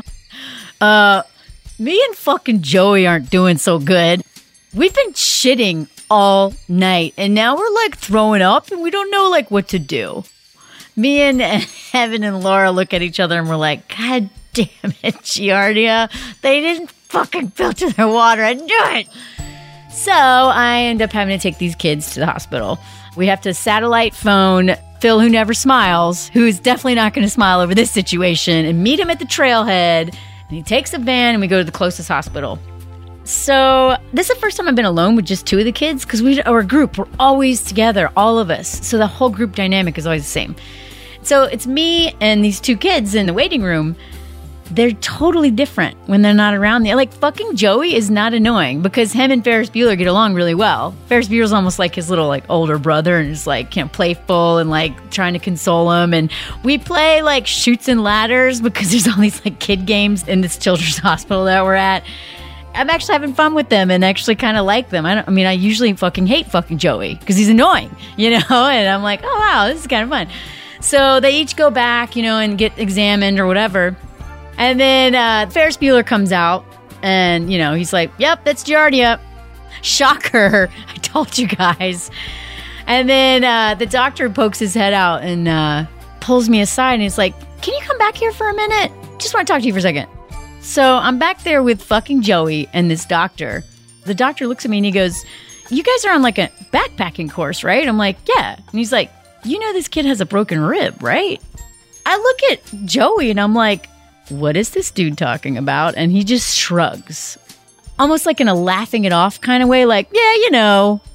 Me and fucking Joey aren't doing so good. We've been shitting all night, and now we're, like, throwing up, and we don't know, like, what to do. Me and Evan and Laura look at each other and we're like, God damn it, Giardia. They didn't fucking filter their water. I knew it. So I end up having to take these kids to the hospital. We have to satellite phone Phil, who never smiles, who is definitely not going to smile over this situation, and meet him at the trailhead. And he takes a van and we go to the closest hospital. So this is the first time I've been alone with just two of the kids because we're a group. We're always together, all of us. So the whole group dynamic is always the same. So it's me and these two kids in the waiting room. They're totally different when they're not around. Like, fucking Joey is not annoying because him and Ferris Bueller get along really well. Ferris Bueller's almost like his little, like, older brother and is, like, playful and, like, trying to console him. And we play, like, Chutes and Ladders because there's all these, like, kid games in this children's hospital that we're at. I'm actually having fun with them and actually kind of like them. I usually fucking hate fucking Joey because he's annoying, And I'm like, oh, wow, this is kind of fun. So they each go back, and get examined or whatever. And then Ferris Bueller comes out and, he's like, yep, that's Giardia. Shocker. I told you guys. And then the doctor pokes his head out and pulls me aside and he's like, can you come back here for a minute? Just want to talk to you for a second. So I'm back there with fucking Joey and this doctor. The doctor looks at me and he goes, you guys are on like a backpacking course, right? I'm like, yeah. And he's like, this kid has a broken rib, right? I look at Joey and I'm like, what is this dude talking about? And he just shrugs, almost like in a laughing it off kind of way, like, yeah,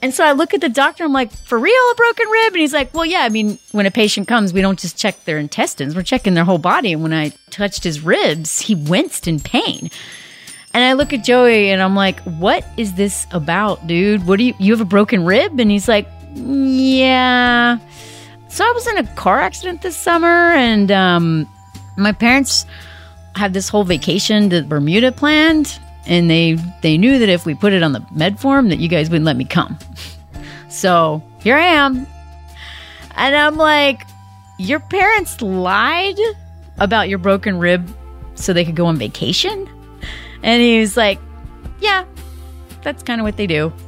And so I look at the doctor, I'm like, for real, a broken rib? And he's like, well, yeah, I mean, when a patient comes, we don't just check their intestines, we're checking their whole body. And when I touched his ribs, he winced in pain. And I look at Joey and I'm like, what is this about, dude? What do you have a broken rib? And he's like, yeah. So I was in a car accident this summer, and my parents had this whole vacation to Bermuda planned. And they knew that if we put it on the med form that you guys wouldn't let me come. So here I am. And I'm like, your parents lied about your broken rib so they could go on vacation? And he was like, yeah, that's kind of what they do.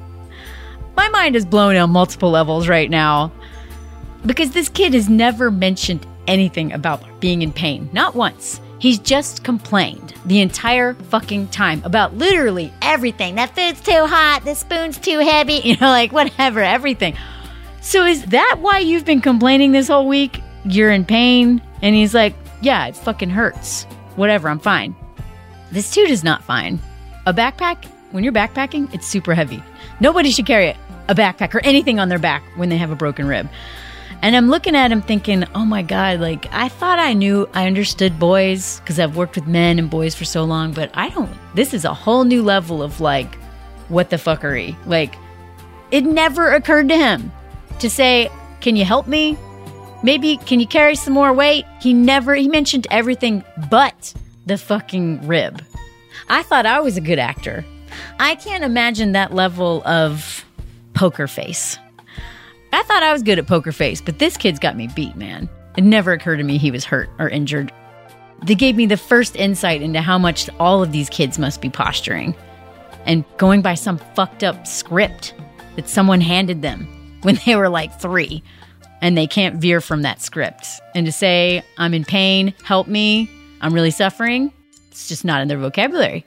My mind is blown on multiple levels right now. Because this kid has never mentioned anything about being in pain. Not once. He's just complained the entire fucking time about literally everything. That food's too hot, the spoon's too heavy, like whatever, everything. So is that why you've been complaining this whole week? You're in pain? And he's like, yeah, it fucking hurts. Whatever, I'm fine. This dude is not fine. A backpack, when you're backpacking, it's super heavy. Nobody should carry a backpack or anything on their back when they have a broken rib. And I'm looking at him thinking, oh my God, like I thought I understood boys because I've worked with men and boys for so long, but I don't. This is a whole new level of like, what the fuckery? Like, it never occurred to him to say, can you help me? Maybe, can you carry some more weight? He mentioned everything but the fucking rib. I thought I was a good actor. I can't imagine that level of poker face. I thought I was good at poker face, but this kid's got me beat, man. It never occurred to me he was hurt or injured. They gave me the first insight into how much all of these kids must be posturing and going by some fucked up script that someone handed them when they were like 3, and they can't veer from that script. And to say, I'm in pain, help me, I'm really suffering, it's just not in their vocabulary.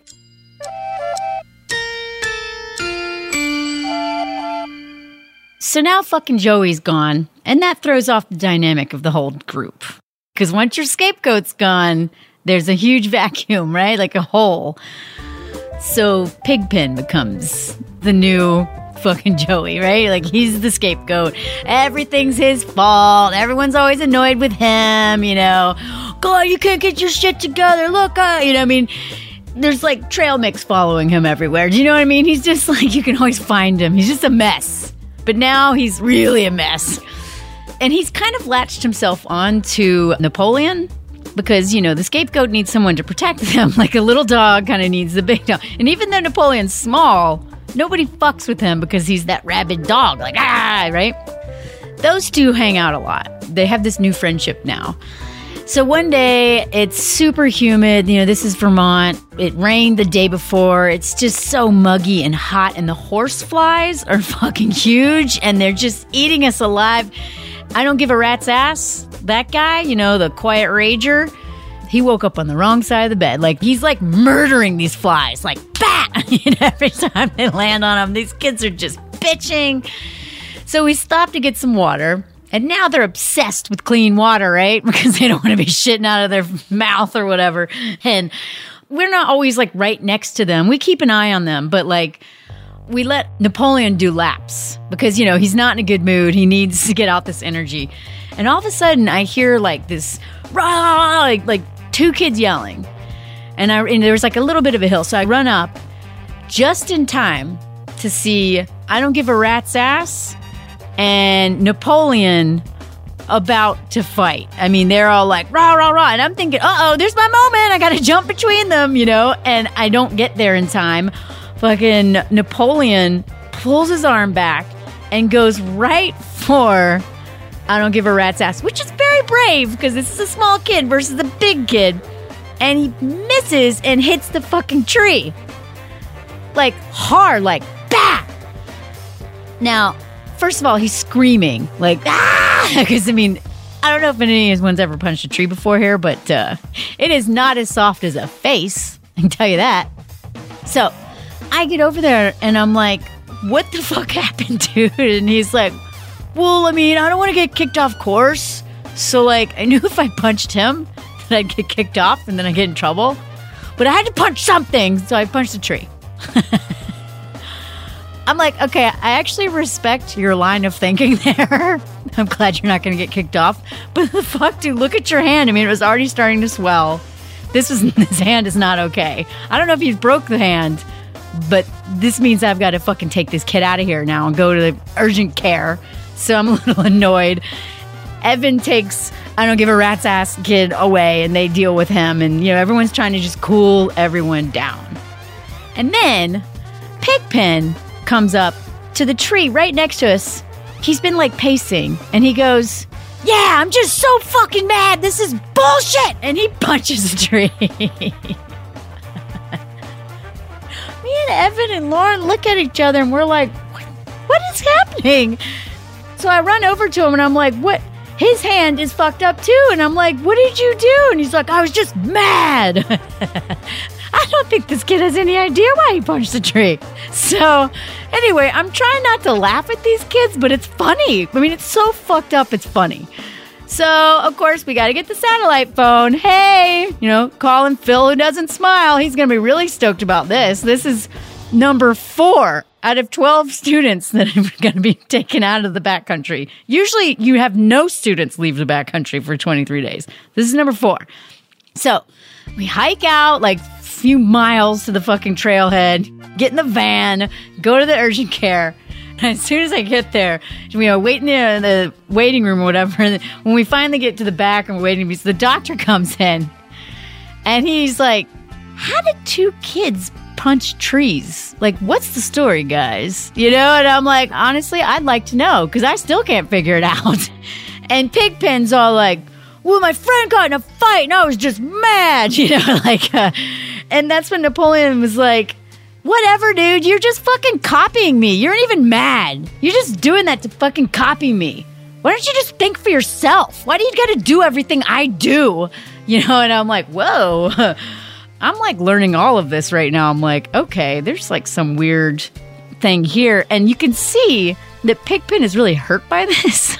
So now fucking Joey's gone, and that throws off the dynamic of the whole group. Because once your scapegoat's gone, there's a huge vacuum, right? Like a hole. So Pigpen becomes the new fucking Joey, right? Like he's the scapegoat. Everything's his fault. Everyone's always annoyed with him, God, you can't get your shit together. Look, there's like trail mix following him everywhere. Do you know what I mean? He's just like, you can always find him. He's just a mess. But now he's really a mess. And he's kind of latched himself onto Napoleon because, the scapegoat needs someone to protect them. Like a little dog kind of needs the big dog. And even though Napoleon's small, nobody fucks with him because he's that rabid dog. Like, right? Those two hang out a lot. They have this new friendship now. So one day, it's super humid. This is Vermont. It rained the day before. It's just so muggy and hot. And the horse flies are fucking huge. And they're just eating us alive. I don't give a rat's ass. That guy, the quiet rager, he woke up on the wrong side of the bed. Like, he's like murdering these flies. Like, bah! Every time they land on him, these kids are just bitching. So we stopped to get some water. And now they're obsessed with clean water, right? Because they don't want to be shitting out of their mouth or whatever. And we're not always like right next to them. We keep an eye on them, but like we let Napoleon do laps because, he's not in a good mood. He needs to get out this energy. And all of a sudden I hear like this, rah, like 2 kids yelling. And there was like a little bit of a hill. So I run up just in time to see I don't give a rat's ass and Napoleon about to fight. They're all like, rah, rah, rah. And I'm thinking, uh-oh, there's my moment. I got to jump between them, and I don't get there in time. Fucking Napoleon pulls his arm back and goes right for I don't give a rat's ass, which is very brave because this is a small kid versus a big kid. And he misses and hits the fucking tree. Like hard, like, bah! Now, first of all, he's screaming, like, ah! Because, I don't know if anyone's ever punched a tree before here, but it is not as soft as a face, I can tell you that. So, I get over there, and I'm like, what the fuck happened, dude? And he's like, well, I don't want to get kicked off course. So, like, I knew if I punched him, that I'd get kicked off, and then I'd get in trouble. But I had to punch something, so I punched a tree. I'm like, okay, I actually respect your line of thinking there. I'm glad you're not going to get kicked off. But the fuck, dude, look at your hand. I mean, it was already starting to swell. This hand is not okay. I don't know if you broke the hand, but this means I've got to fucking take this kid out of here now and go to the urgent care. So I'm a little annoyed. Evan takes, I don't give a rat's ass kid away, and they deal with him. And, everyone's trying to just cool everyone down. And then Pigpen comes up to the tree right next to us. He's been pacing, and he goes, "Yeah, I'm just so fucking mad. This is bullshit." And he punches the tree. Me and Evan and Lauren look at each other, and we're like, what is happening? So I run over to him, and I'm like, what? His hand is fucked up too. And I'm like, what did you do? And he's like, I was just mad. I don't think this kid has any idea why he punched the tree. So anyway, I'm trying not to laugh at these kids, but it's funny. I mean, it's so fucked up, it's funny. So, of course, we got to get the satellite phone. Hey, calling Phil who doesn't smile. He's going to be really stoked about this. This is number 4 out of 12 students that are going to be taken out of the backcountry. Usually you have no students leave the backcountry for 23 days. This is number 4. So we hike out a few miles to the fucking trailhead, get in the van, go to the urgent care. And as soon as I get there, wait in the waiting room or whatever. And when we finally get to the back and we're waiting, the doctor comes in and he's like, how did 2 kids punch trees? What's the story, guys? And I'm like, honestly, I'd like to know because I still can't figure it out. And Pigpen's all like, well, my friend got in a fight and I was just mad, and that's when Napoleon was like, whatever, dude, you're just fucking copying me. You aren't even mad. You're just doing that to fucking copy me. Why don't you just think for yourself? Why do you gotta do everything I do? And I'm like, whoa. I'm learning all of this right now. I'm like, okay, there's some weird thing here. And you can see that Pigpen is really hurt by this.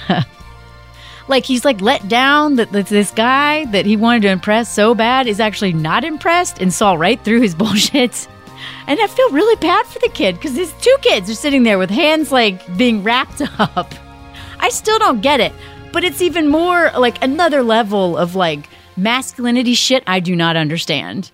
He's let down that this guy that he wanted to impress so bad is actually not impressed and saw right through his bullshit. And I feel really bad for the kid because these 2 kids are sitting there with hands being wrapped up. I still don't get it, but it's even more another level of masculinity shit I do not understand.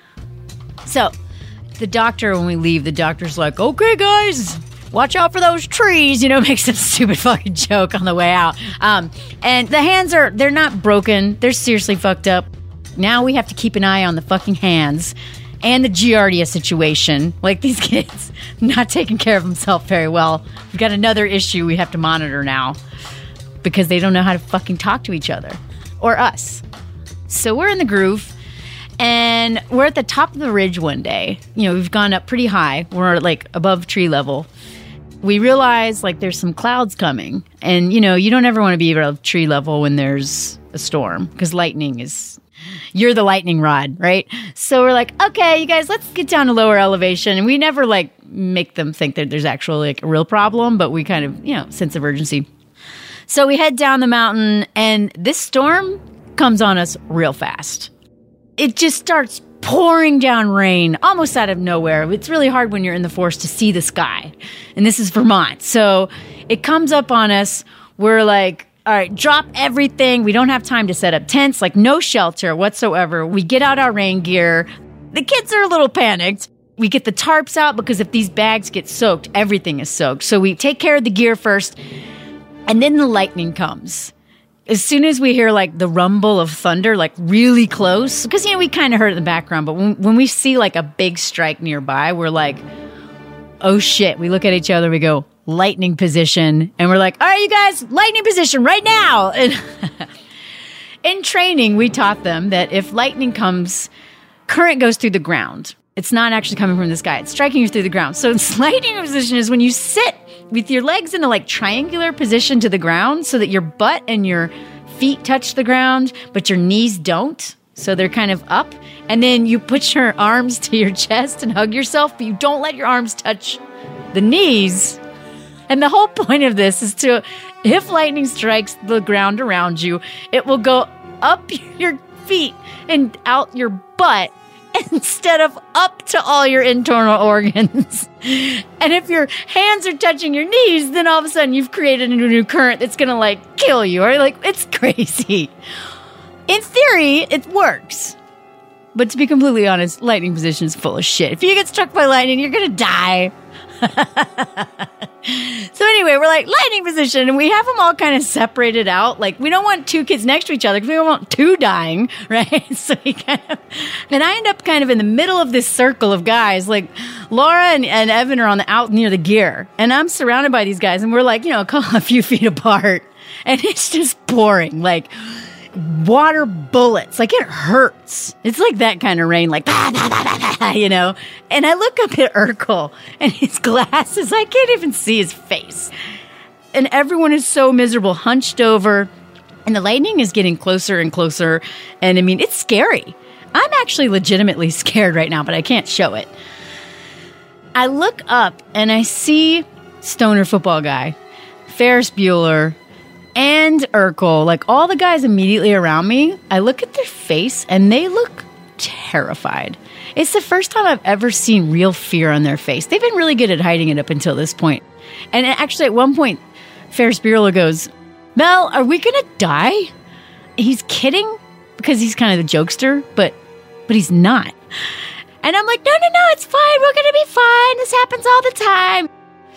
So the doctor, when we leave, the doctor's like, okay, guys, watch out for those trees, makes some stupid fucking joke on the way out. And the hands they're not broken. They're seriously fucked up. Now we have to keep an eye on the fucking hands and the Giardia situation. These kids not taking care of themselves very well. We've got another issue we have to monitor now because they don't know how to fucking talk to each other or us. So we're in the groove. And we're at the top of the ridge one day. We've gone up pretty high. We're above tree level. We realize there's some clouds coming. And, you don't ever want to be above tree level when there's a storm because you're the lightning rod, right? So we're like, okay, you guys, let's get down to lower elevation. And we never make them think that there's actually a real problem, but we kind of, sense of urgency. So we head down the mountain and this storm comes on us real fast. It just starts pouring down rain almost out of nowhere. It's really hard when you're in the forest to see the sky. And this is Vermont. So it comes up on us. We're like, all right, drop everything. We don't have time to set up tents, no shelter whatsoever. We get out our rain gear. The kids are a little panicked. We get the tarps out because if these bags get soaked, everything is soaked. So we take care of the gear first. And then the lightning comes. As soon as we hear the rumble of thunder, really close, because, we kind of heard it in the background, but when we see a big strike nearby, we're like, oh shit. We look at each other, we go, lightning position. And we're like, all right, you guys, lightning position right now. And in training, we taught them that if lightning comes, current goes through the ground. It's not actually coming from the sky. It's striking you through the ground. So lightning position is when you sit with your legs in a triangular position to the ground so that your butt and your feet touch the ground, but your knees don't. So they're kind of up. And then you put your arms to your chest and hug yourself, but you don't let your arms touch the knees. And the whole point of this is if lightning strikes the ground around you, it will go up your feet and out your butt instead of up to all your internal organs. And if your hands are touching your knees, then all of a sudden you've created a new current that's going to like kill you. Or like, it's crazy. In theory, it works. But to be completely honest, lightning position is full of shit. If you get struck by lightning, you're going to die. So anyway, we're like, lightning position, and we have them all kind of separated out. Like, we don't want two kids next to each other because we don't want two dying, right? So we kind of, and I end up kind of in the middle of this circle of guys. Like, Laura and Evan are out near the gear, and I'm surrounded by these guys, and we're like, a few feet apart, and it's just pouring, like water bullets. Like, it hurts. It's like that kind of rain, like, bah, bah, bah, bah, bah, And I look up at Urkel and his glasses. I can't even see his face. And everyone is so miserable, hunched over. And the lightning is getting closer and closer. And I mean, it's scary. I'm actually legitimately scared right now, but I can't show it. I look up and I see Stoner Football Guy, Ferris Bueller, and Urkel, like all the guys immediately around me. I look at their face and they look terrified. It's the first time I've ever seen real fear on their face. They've been really good at hiding it up until this point. And actually at one point, Ferris Bueller goes, Mel, are we going to die? He's kidding because he's kind of the jokester, but he's not. And I'm like, no, it's fine. We're going to be fine. This happens all the time.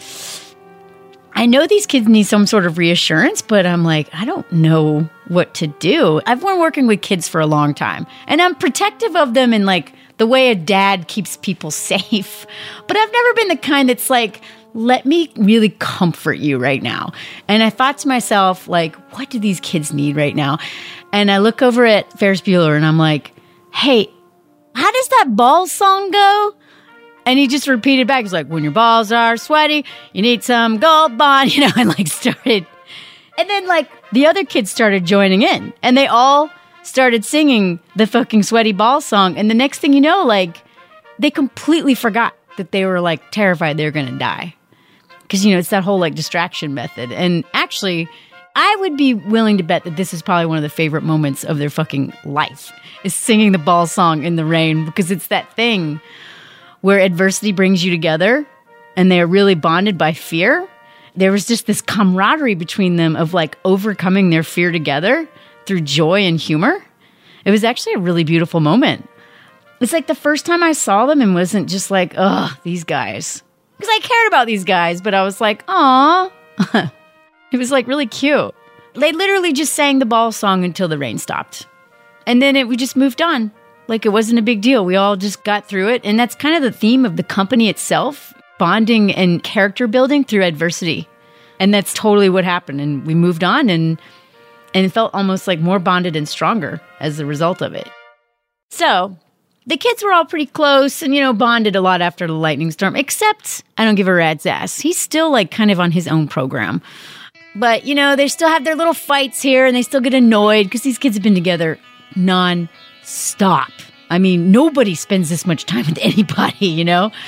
I know these kids need some sort of reassurance, but I'm like, I don't know what to do. I've been working with kids for a long time, and I'm protective of them in like the way a dad keeps people safe. But I've never been the kind that's like, let me really comfort you right now. And I thought to myself, like, what do these kids need right now? And I look over at Ferris Bueller and I'm like, hey, how does that balls song go? And he just repeated back. He's like, when your balls are sweaty, you need some Gold Bond, and like started. And then like the other kids started joining in and they all started singing the fucking sweaty balls song. And the next thing you know, like they completely forgot that they were like terrified they were going to die. Because, it's that whole like distraction method. And actually, I would be willing to bet that this is probably one of the favorite moments of their fucking life is singing the ball song in the rain, because it's that thing where adversity brings you together and they're really bonded by fear. There was just this camaraderie between them of like overcoming their fear together through joy and humor. It was actually a really beautiful moment. It's like the first time I saw them and wasn't just like, ugh, these guys. Because I cared about these guys, but I was like, aw. It was like really cute. They literally just sang the ball song until the rain stopped. And then we just moved on. Like it wasn't a big deal. We all just got through it. And that's kind of the theme of the company itself, bonding and character building through adversity. And that's totally what happened. And we moved on and it felt almost like more bonded and stronger as a result of it. So the kids were all pretty close and, bonded a lot after the lightning storm, except I don't give a rat's ass. He's still like kind of on his own program. But, they still have their little fights here and they still get annoyed because these kids have been together non-stop. I mean, nobody spends this much time with anybody,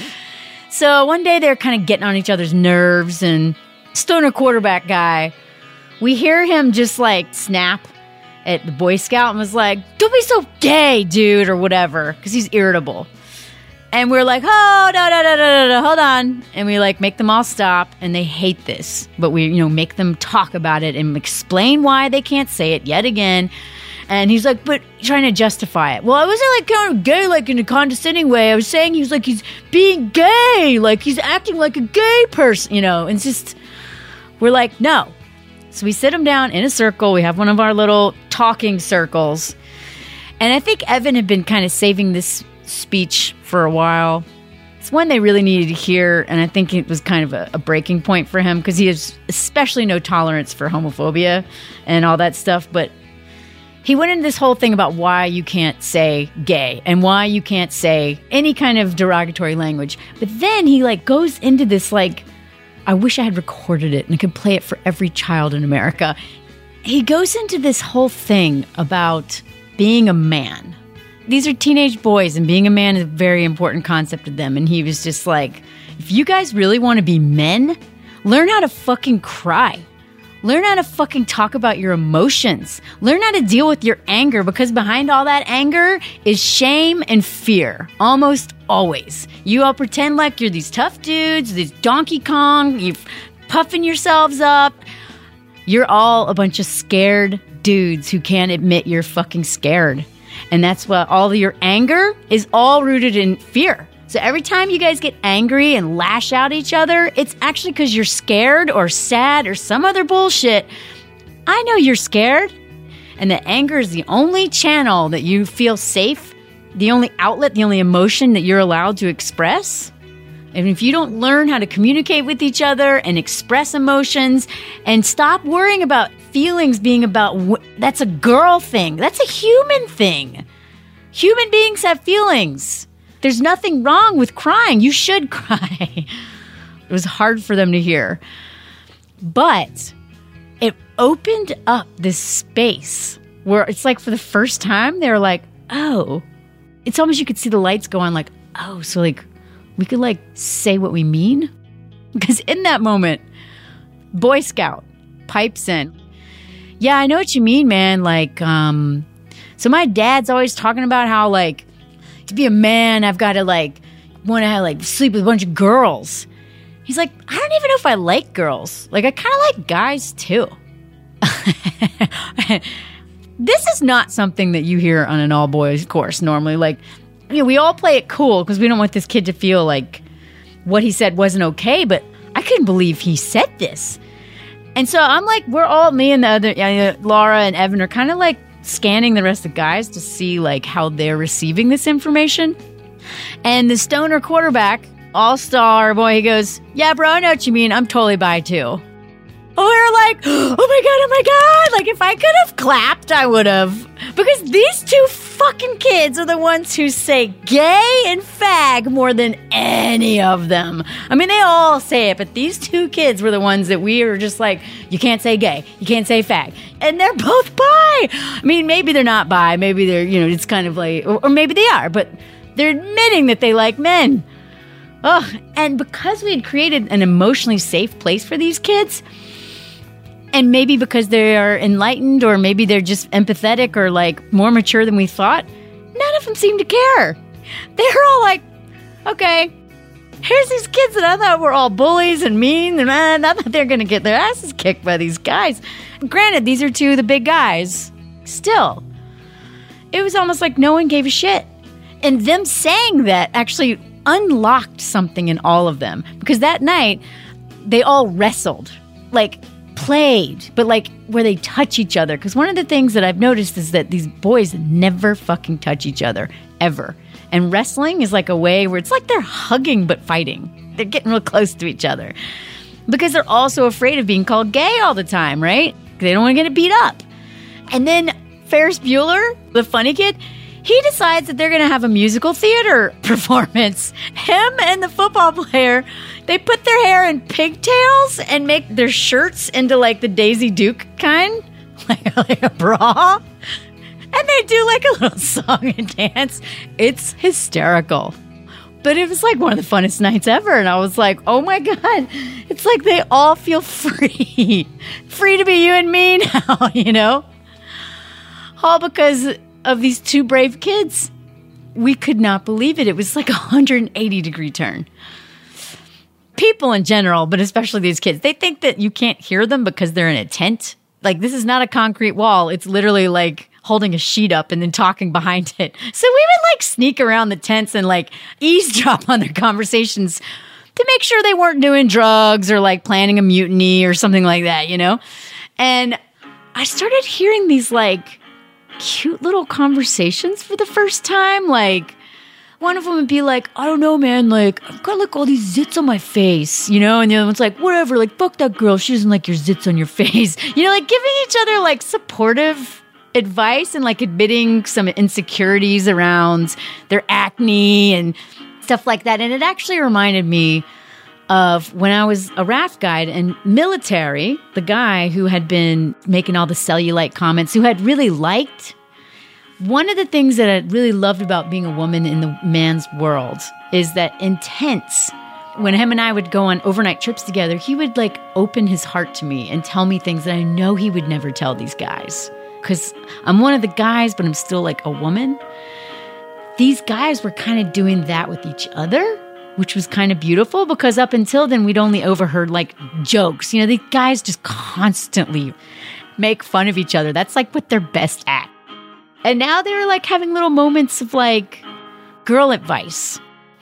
So one day they're kind of getting on each other's nerves, and Stoner Quarterback Guy, we hear him just like snap at the Boy Scout and was like, don't be so gay, dude, or whatever, because he's irritable. And we're like, oh, no, hold on. And we like make them all stop, and they hate this. But we, make them talk about it and explain why they can't say it yet again. And he's like, but trying to justify it. Well, I wasn't like kind of gay, like in a condescending way. I was saying he's being gay, like he's acting like a gay person, And it's just, we're like, no. So we sit him down in a circle. We have one of our little talking circles. And I think Evan had been kind of saving this speech for a while. It's one they really needed to hear. And I think it was kind of a breaking point for him because he has especially no tolerance for homophobia and all that stuff. But he went into this whole thing about why you can't say gay and why you can't say any kind of derogatory language. But then he goes into this I wish I had recorded it and I could play it for every child in America. He goes into this whole thing about being a man. These are teenage boys and being a man is a very important concept to them. And he was just like, if you guys really want to be men, learn how to fucking cry. Learn how to fucking talk about your emotions. Learn how to deal with your anger, because behind all that anger is shame and fear. Almost always. You all pretend like you're these tough dudes, these Donkey Kong, you're puffing yourselves up. You're all a bunch of scared dudes who can't admit you're fucking scared. And that's what all of your anger is all rooted in fear. So every time you guys get angry and lash out at each other, it's actually because you're scared or sad or some other bullshit. I know you're scared. And that anger is the only channel that you feel safe, the only outlet, the only emotion that you're allowed to express. And if you don't learn how to communicate with each other and express emotions and stop worrying about feelings being about, that's a girl thing. That's a human thing. Human beings have feelings. There's nothing wrong with crying. You should cry. It was hard for them to hear. But it opened up this space where it's like for the first time, they're like, oh, it's almost you could see the lights go on like, oh, so like we could like say what we mean. Because in that moment, Boy Scout pipes in. Yeah, I know what you mean, man. Like, so my dad's always talking about how like, to be a man, I've got to like want to like sleep with a bunch of girls. He's like, I don't even know if I like girls. Like, I kind of like guys too. This is not something that you hear on an all boys course normally. Like, you know, we all play it cool because we don't want this kid to feel like what he said wasn't okay. But I couldn't believe he said this. And so I'm like, we're all, me and the other, Laura and Evan are kind of like scanning the rest of the guys to see like how they're receiving this information. And the stoner quarterback, all-star boy, he goes, yeah, bro, I know what you mean. I'm totally bi too. Oh, we're like, oh my God. Like if I could have clapped, I would have. Because these two fucking kids are the ones who say gay and fag more than any of them. I mean, they all say it, but these two kids were the ones that we were just like, you can't say gay, you can't say fag. And they're both bi. I mean, maybe they're not bi, maybe they're, you know, it's kind of like, or maybe they are, but they're admitting that they like men. Oh, and because we had created an emotionally safe place for these kids, and maybe because they are enlightened or maybe they're just empathetic or like more mature than we thought, none of them seemed to care. They were all like, okay, here's these kids that I thought were all bullies and mean, and I thought they're going to get their asses kicked by these guys. And granted, these are two of the big guys. Still, it was almost like no one gave a shit. And them saying that actually unlocked something in all of them. Because that night, they all wrestled. Like, played, but like where they touch each other. Because one of the things that I've noticed is that these boys never fucking touch each other, ever. And wrestling is like a way where it's like they're hugging but fighting. They're getting real close to each other. Because they're also afraid of being called gay all the time, right? They don't want to get beat up. And then Ferris Bueller, the funny kid, he decides that they're going to have a musical theater performance. Him and the football player, they put their hair in pigtails and make their shirts into like the Daisy Duke kind, like a bra. And they do like a little song and dance. It's hysterical. But it was like one of the funnest nights ever. And I was like, oh my God, it's like they all feel free. Free to be you and me now, you know? All because of these two brave kids. We could not believe it. It was like a 180-degree turn. People in general, but especially these kids, they think that you can't hear them because they're in a tent. Like, this is not a concrete wall. It's literally like holding a sheet up and then talking behind it. So we would like sneak around the tents and like eavesdrop on their conversations to make sure they weren't doing drugs or like planning a mutiny or something like that, you know? And I started hearing these like cute little conversations for the first time. Like, one of them would be like, I don't know, man, like, I've got like all these zits on my face, you know? And the other one's like, whatever, like, fuck that girl, she doesn't like your zits on your face. You know, like giving each other like supportive advice and like admitting some insecurities around their acne and stuff like that. And it actually reminded me of when I was a raft guide and military, the guy who had been making all the cellulite comments, who had really liked. One of the things that I really loved about being a woman in the man's world is that intense when him and I would go on overnight trips together, he would like open his heart to me and tell me things that I know he would never tell these guys. Because I'm one of the guys, but I'm still like a woman. These guys were kind of doing that with each other, which was kind of beautiful because up until then, we'd only overheard like jokes. You know, these guys just constantly make fun of each other. That's like what they're best at. And now they're like having little moments of like girl advice.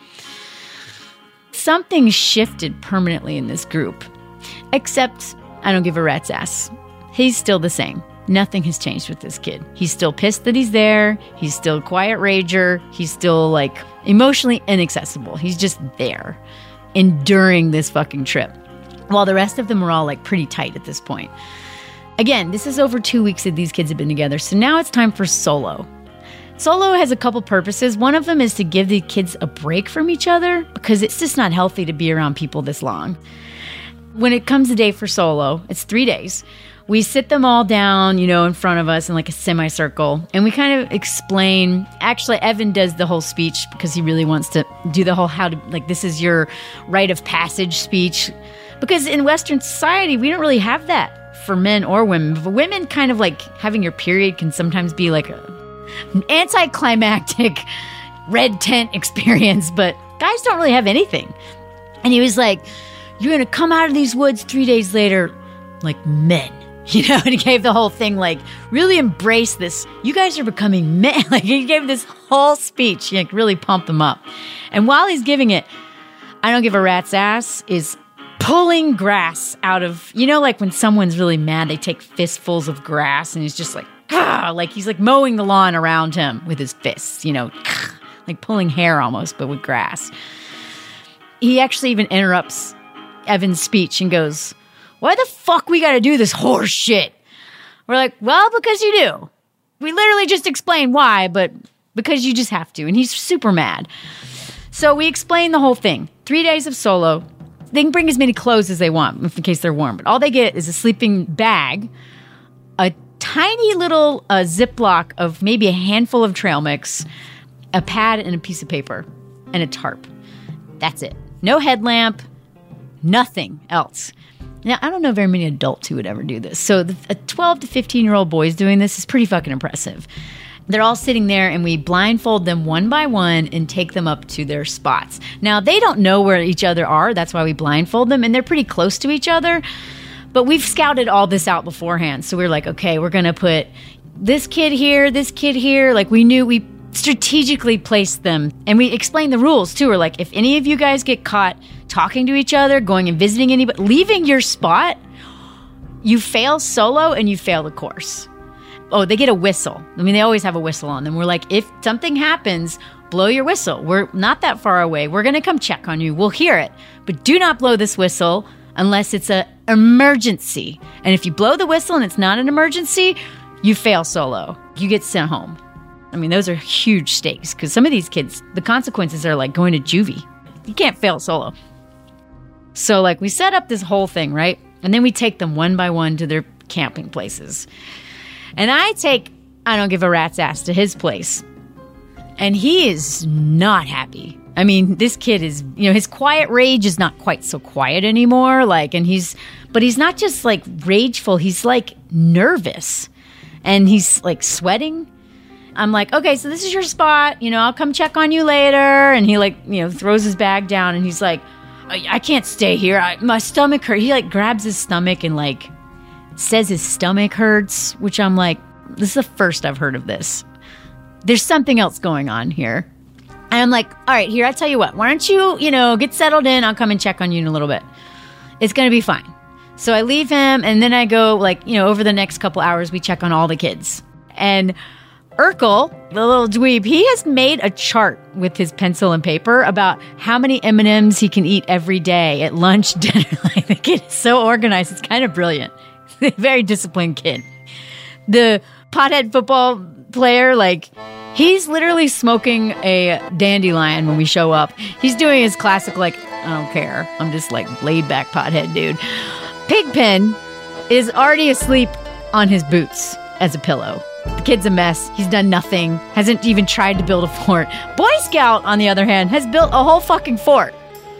Something shifted permanently in this group, except I don't give a rat's ass. He's still the same. Nothing has changed with this kid. He's still pissed that he's there. He's still a quiet rager. He's still like emotionally inaccessible. He's just there enduring this fucking trip. While the rest of them are all like pretty tight at this point. Again, this is over 2 weeks that these kids have been together. So now it's time for Solo. Solo has a couple purposes. One of them is to give the kids a break from each other because it's just not healthy to be around people this long. When it comes a day for Solo, it's 3 days. We sit them all down, you know, in front of us in like a semicircle, and we kind of explain. Actually, Evan does the whole speech because he really wants to do the whole how to, like, this is your rite of passage speech. Because in Western society, we don't really have that for men or women. But women kind of like having your period can sometimes be like an anticlimactic red tent experience, but guys don't really have anything. And he was like, you're going to come out of these woods 3 days later like men. You know, and he gave the whole thing, like, really embrace this. You guys are becoming men. Like, he gave this whole speech, like, really pumped them up. And while he's giving it, I don't give a rat's ass, is pulling grass out of, you know, like when someone's really mad, they take fistfuls of grass, and he's just like, like he's like mowing the lawn around him with his fists, you know, like pulling hair almost, but with grass. He actually even interrupts Evan's speech and goes, why the fuck we gotta do this horse shit? We're like, well, because you do. We literally just explained why, but because you just have to. And he's super mad. So we explain the whole thing. 3 days of Solo. They can bring as many clothes as they want in case they're warm. But all they get is a sleeping bag, a tiny little Ziploc of maybe a handful of trail mix, a pad and a piece of paper, and a tarp. That's it. No headlamp, nothing else. Now, I don't know very many adults who would ever do this. So a 12 to 15-year-old boys doing this is pretty fucking impressive. They're all sitting there, and we blindfold them one by one and take them up to their spots. Now, they don't know where each other are. That's why we blindfold them, and they're pretty close to each other. But we've scouted all this out beforehand. So we're like, okay, we're going to put this kid here. Like, we knew we strategically placed them. And we explained the rules, too. We're like, if any of you guys get caught talking to each other, going and visiting anybody, leaving your spot, you fail Solo and you fail the course. Oh, they get a whistle. I mean, they always have a whistle on them. We're like, if something happens, blow your whistle. We're not that far away. We're going to come check on you. We'll hear it. But do not blow this whistle unless it's an emergency. And if you blow the whistle and it's not an emergency, you fail Solo. You get sent home. I mean, those are huge stakes because some of these kids, the consequences are like going to juvie. You can't fail Solo. So, like, we set up this whole thing, right? And then we take them one by one to their camping places. And I don't give a rat's ass to his place. And he is not happy. I mean, this kid is, you know, his quiet rage is not quite so quiet anymore. Like, but he's not just like rageful. He's like nervous. And he's like sweating. I'm like, okay, so this is your spot. You know, I'll come check on you later. And he like, you know, throws his bag down and he's like, I can't stay here. My stomach hurts. He like grabs his stomach and like says his stomach hurts, which I'm like, this is the first I've heard of this. There's something else going on here. And I'm like, all right, here, I'll tell you what. Why don't you, you know, get settled in. I'll come and check on you in a little bit. It's going to be fine. So I leave him and then I go like, you know, over the next couple hours, we check on all the kids. And Urkel, the little dweeb, he has made a chart with his pencil and paper about how many M&Ms he can eat every day at lunch, dinner. Like, the kid is so organized. It's kind of brilliant. Very disciplined kid. The pothead football player, like, he's literally smoking a dandelion when we show up. He's doing his classic, like, I don't care. I'm just like laid back pothead dude. Pigpen is already asleep on his boots as a pillow. The kid's a mess. He's done nothing. Hasn't even tried to build a fort. Boy Scout, on the other hand, has built a whole fucking fort.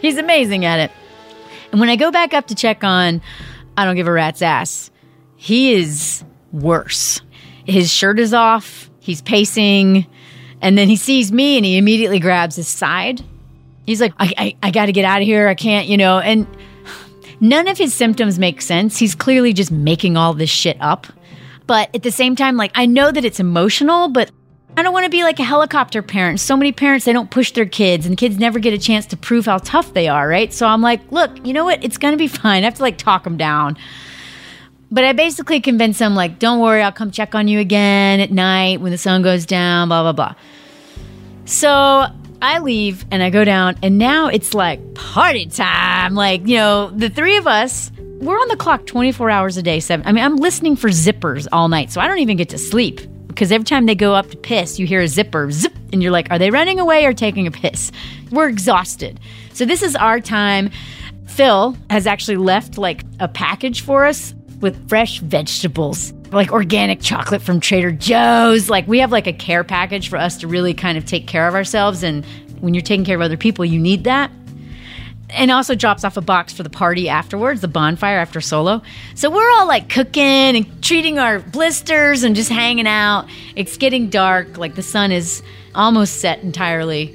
He's amazing at it. And when I go back up to check on I Don't Give a Rat's Ass, he is worse. His shirt is off. He's pacing. And then he sees me and he immediately grabs his side. He's like, I got to get out of here. I can't, and none of his symptoms make sense. He's clearly just making all this shit up. But at the same time, like, I know that it's emotional, but I don't want to be like a helicopter parent. So many parents, they don't push their kids and kids never get a chance to prove how tough they are, right? So I'm like, look, you know what? It's going to be fine. I have to like talk him down. But I basically convince him like, don't worry, I'll come check on you again at night when the sun goes down, blah, blah, blah. So I leave and I go down and now it's like party time. Like, the three of us, we're on the clock 24 hours a day. I'm listening for zippers all night. So I don't even get to sleep because every time they go up to piss, you hear a zipper, zip, and you're like, are they running away or taking a piss? We're exhausted. So this is our time. Phil has actually left like a package for us with fresh vegetables, like organic chocolate from Trader Joe's. Like we have like a care package for us to really kind of take care of ourselves. And when you're taking care of other people, you need that. And also drops off a box for the party afterwards, the bonfire after solo. So we're all like cooking and treating our blisters and just hanging out. It's getting dark, like the sun is almost set entirely.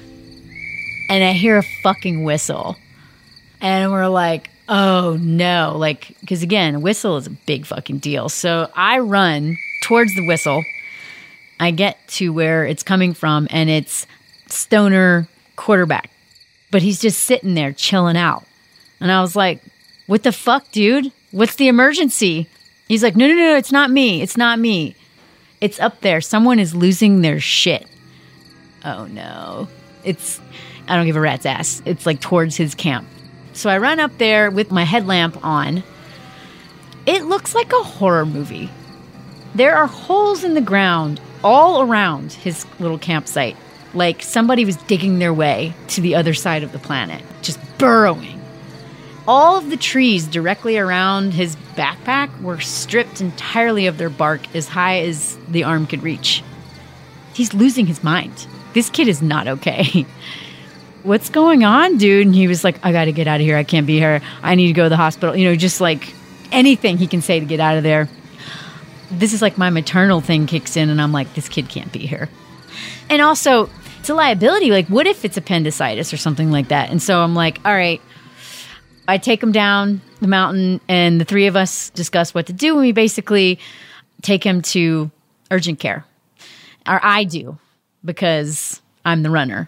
And I hear a fucking whistle. And we're like, oh no, like, because again, a whistle is a big fucking deal. So I run towards the whistle. I get to where it's coming from and it's Stoner quarterback. But he's just sitting there chilling out. And I was like, what the fuck, dude? What's the emergency? He's like, no, it's not me. It's not me. It's up there. Someone is losing their shit. Oh no. I don't give a rat's ass. It's like towards his camp. So I run up there with my headlamp on. It looks like a horror movie. There are holes in the ground all around his little campsite. Like somebody was digging their way to the other side of the planet, just burrowing. All of the trees directly around his backpack were stripped entirely of their bark as high as the arm could reach. He's losing his mind. This kid is not okay. What's going on, dude? And he was like, I got to get out of here. I can't be here. I need to go to the hospital. Just like anything he can say to get out of there. This is like my maternal thing kicks in and I'm like, this kid can't be here. And also, it's a liability. Like, what if it's appendicitis or something like that? And so I'm like, all right. I take him down the mountain and the three of us discuss what to do. And we basically take him to urgent care. Or I do, because I'm the runner.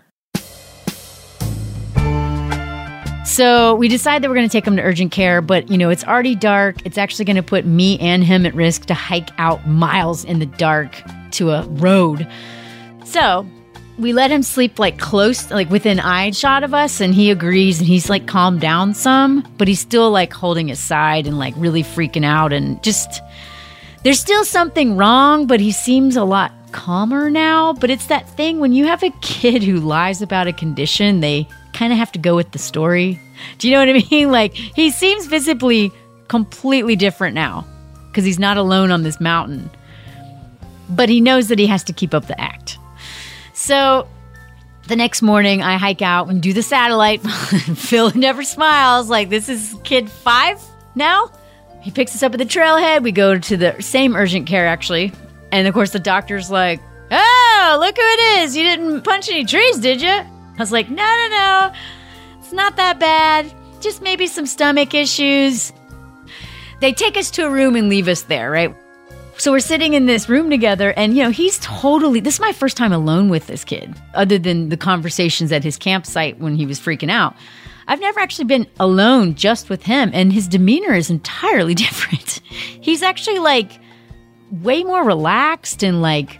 So we decide that we're going to take him to urgent care, but, it's already dark. It's actually going to put me and him at risk to hike out miles in the dark to a road. So we let him sleep like close, like within eye shot of us, and he agrees, and he's like calmed down some, but he's still like holding his side and like really freaking out, and just, there's still something wrong, but he seems a lot calmer now. But it's that thing when you have a kid who lies about a condition, they kind of have to go with the story. Do you know what I mean? Like, he seems visibly completely different now because he's not alone on this mountain, but he knows that he has to keep up the act. So the next morning I hike out and do the satellite. Phil never smiles. Like, this is kid 5 now. He picks us up at the trailhead. We go to the same urgent care, actually. And of course the doctor's like, oh, look who it is. You didn't punch any trees, did you? I was like, no. It's not that bad. Just maybe some stomach issues. They take us to a room and leave us there, right? So we're sitting in this room together and, he's this is my first time alone with this kid, other than the conversations at his campsite when he was freaking out. I've never actually been alone just with him, and his demeanor is entirely different. He's actually like way more relaxed and like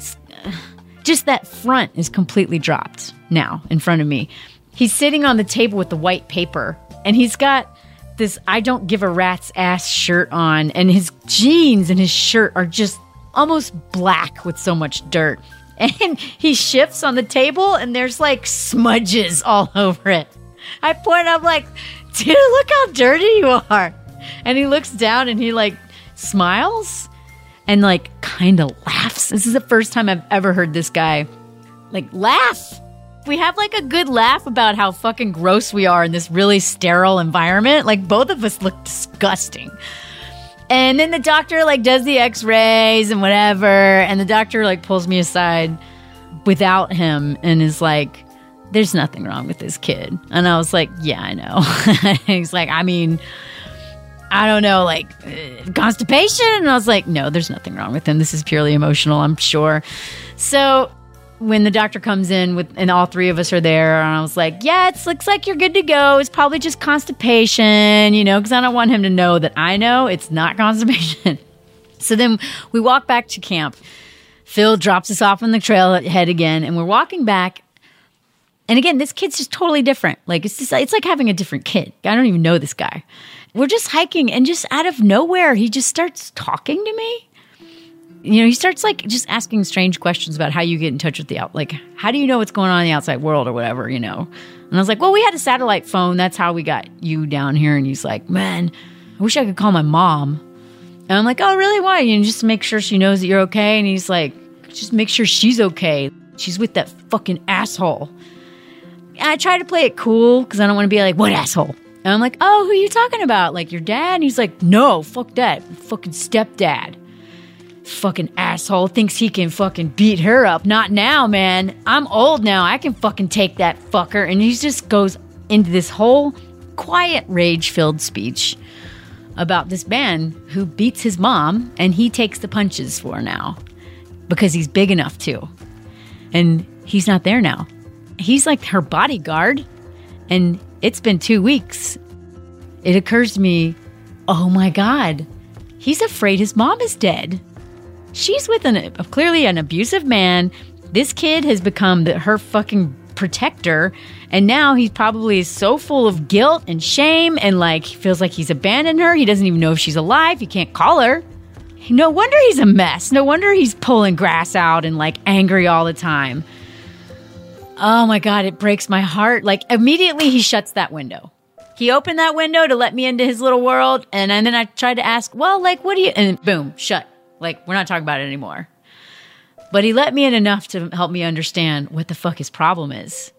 just that front is completely dropped now in front of me. He's sitting on the table with the white paper, and he's got this I don't give a rat's ass shirt on, and his jeans and his shirt are just almost black with so much dirt. And he shifts on the table and there's like smudges all over it. I point up like, dude, look how dirty you are. And he looks down and he like smiles and like kind of laughs. This is the first time I've ever heard this guy like laugh. we have like a good laugh about how fucking gross we are in this really sterile environment. Like both of us look disgusting. And then the doctor like does the x-rays and whatever. And the doctor like pulls me aside without him and is like, there's nothing wrong with this kid. And I was like, yeah, I know. He's like, I mean, I don't know, like constipation? And I was like, no, there's nothing wrong with him. This is purely emotional, I'm sure. So when the doctor comes in and all three of us are there, and I was like, yeah, it looks like you're good to go. It's probably just constipation, because I don't want him to know that I know it's not constipation. So then we walk back to camp. Phil drops us off on the trailhead again, and we're walking back. And again, this kid's just totally different. Like it's like having a different kid. I don't even know this guy. We're just hiking, and just out of nowhere, he just starts talking to me. He starts like just asking strange questions about how you get in touch with like, how do you know what's going on in the outside world or whatever, And I was like, well, we had a satellite phone. That's how we got you down here. And he's like, man, I wish I could call my mom. And I'm like, oh, really? Why? Just to make sure she knows that you're okay. And he's like, just make sure she's okay. She's with that fucking asshole. And I try to play it cool because I don't want to be like, what asshole? And I'm like, oh, who are you talking about? Like your dad? And he's like, no, fuck that. Fucking stepdad. Fucking asshole thinks he can fucking beat her up. Not now, man. I'm old now. I can fucking take that fucker. And he just goes into this whole quiet, rage-filled speech about this man who beats his mom and he takes the punches for now because he's big enough to. And he's not there now. He's like her bodyguard. And it's been 2 weeks. It occurs to me, oh my God, he's afraid his mom is dead. She's with clearly an abusive man. This kid has become her fucking protector. And now he probably is so full of guilt and shame and like he feels like he's abandoned her. He doesn't even know if she's alive. He can't call her. No wonder he's a mess. No wonder he's pulling grass out and like angry all the time. Oh my God, it breaks my heart. Like immediately he shuts that window. He opened that window to let me into his little world. And then I tried to ask, well, like, what do you, and boom, shut. Like, we're not talking about it anymore. But he let me in enough to help me understand what the fuck his problem is.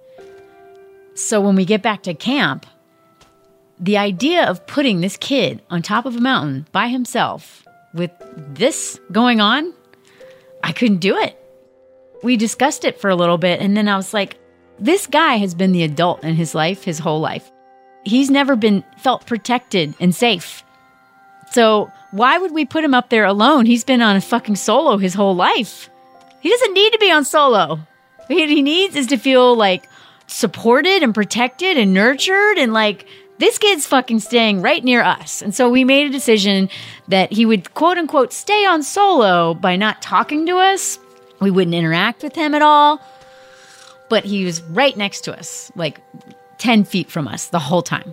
So when we get back to camp, the idea of putting this kid on top of a mountain by himself with this going on, I couldn't do it. We discussed it for a little bit, and then I was like, this guy has been the adult in his life, his whole life. He's never felt protected and safe. So why would we put him up there alone? He's been on a fucking solo his whole life. He doesn't need to be on solo. What he needs is to feel like supported and protected and nurtured, and like this kid's fucking staying right near us. And so we made a decision that he would quote unquote stay on solo by not talking to us. We wouldn't interact with him at all, but he was right next to us, like 10 feet from us the whole time.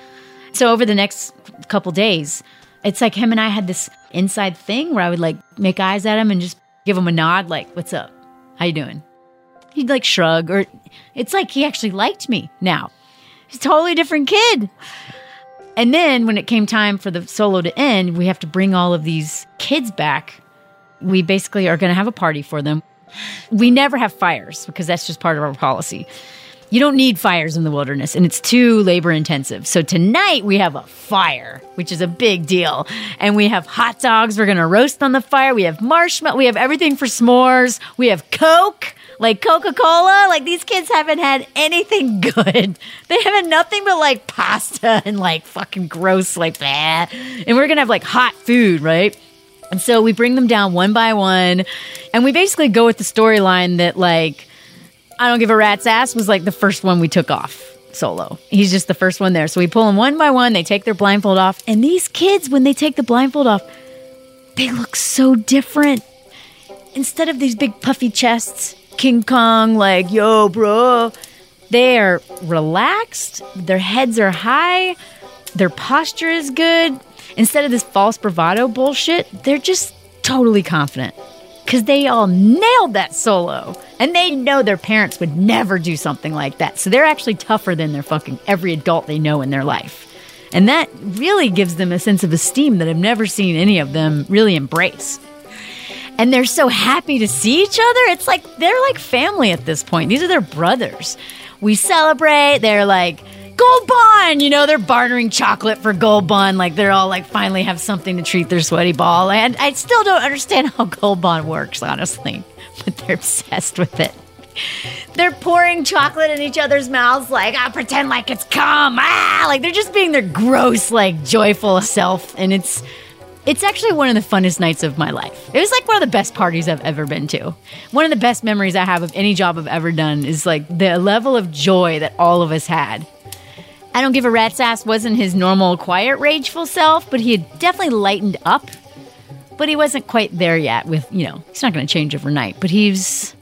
So over the next couple days, it's like him and I had this inside thing where I would like make eyes at him and just give him a nod, like, what's up? How you doing? He'd like shrug, or it's like he actually liked me now. He's a totally different kid. And then when it came time for the solo to end, we have to bring all of these kids back. We basically are going to have a party for them. We never have fires because that's just part of our policy. You don't need fires in the wilderness, and it's too labor intensive. So tonight we have a fire, which is a big deal. And we have hot dogs we're going to roast on the fire. We have marshmallow. We have everything for s'mores. We have Coke, like Coca-Cola. Like these kids haven't had anything good. They have had nothing but like pasta and like fucking gross like that. And we're going to have like hot food, right? And so we bring them down one by one, and we basically go with the storyline that, like, I don't give a rat's ass was like the first one we took off solo. He's just the first one there. So we pull them one by one. They take their blindfold off. And these kids, when they take the blindfold off, they look so different. Instead of these big puffy chests, King Kong, like, yo, bro, they are relaxed. Their heads are high. Their posture is good. Instead of this false bravado bullshit, they're just totally confident because they all nailed that solo, and they know their parents would never do something like that. So they're actually tougher than their fucking every adult they know in their life. And that really gives them a sense of esteem that I've never seen any of them really embrace. And they're so happy to see each other. It's like they're like family at this point. These are their brothers. We celebrate. They're like, Gold Bond! They're bartering chocolate for Gold Bond. Like, they're all like finally have something to treat their sweaty ball. And I still don't understand how Gold Bond works, honestly. But they're obsessed with it. They're pouring chocolate in each other's mouths like, pretend like it's cum. Like they're just being their gross, like joyful self. And it's actually one of the funnest nights of my life. It was like one of the best parties I've ever been to. One of the best memories I have of any job I've ever done is like the level of joy that all of us had. I don't give a rat's ass wasn't his normal, quiet, rageful self, but he had definitely lightened up. But he wasn't quite there yet with, he's not going to change overnight. But he's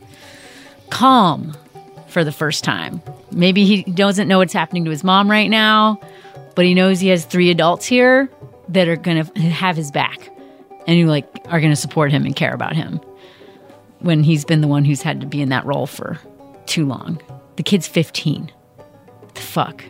calm for the first time. Maybe he doesn't know what's happening to his mom right now, but he knows he has 3 adults here that are going to have his back and who are going to support him and care about him when he's been the one who's had to be in that role for too long. The kid's 15. What the fuck?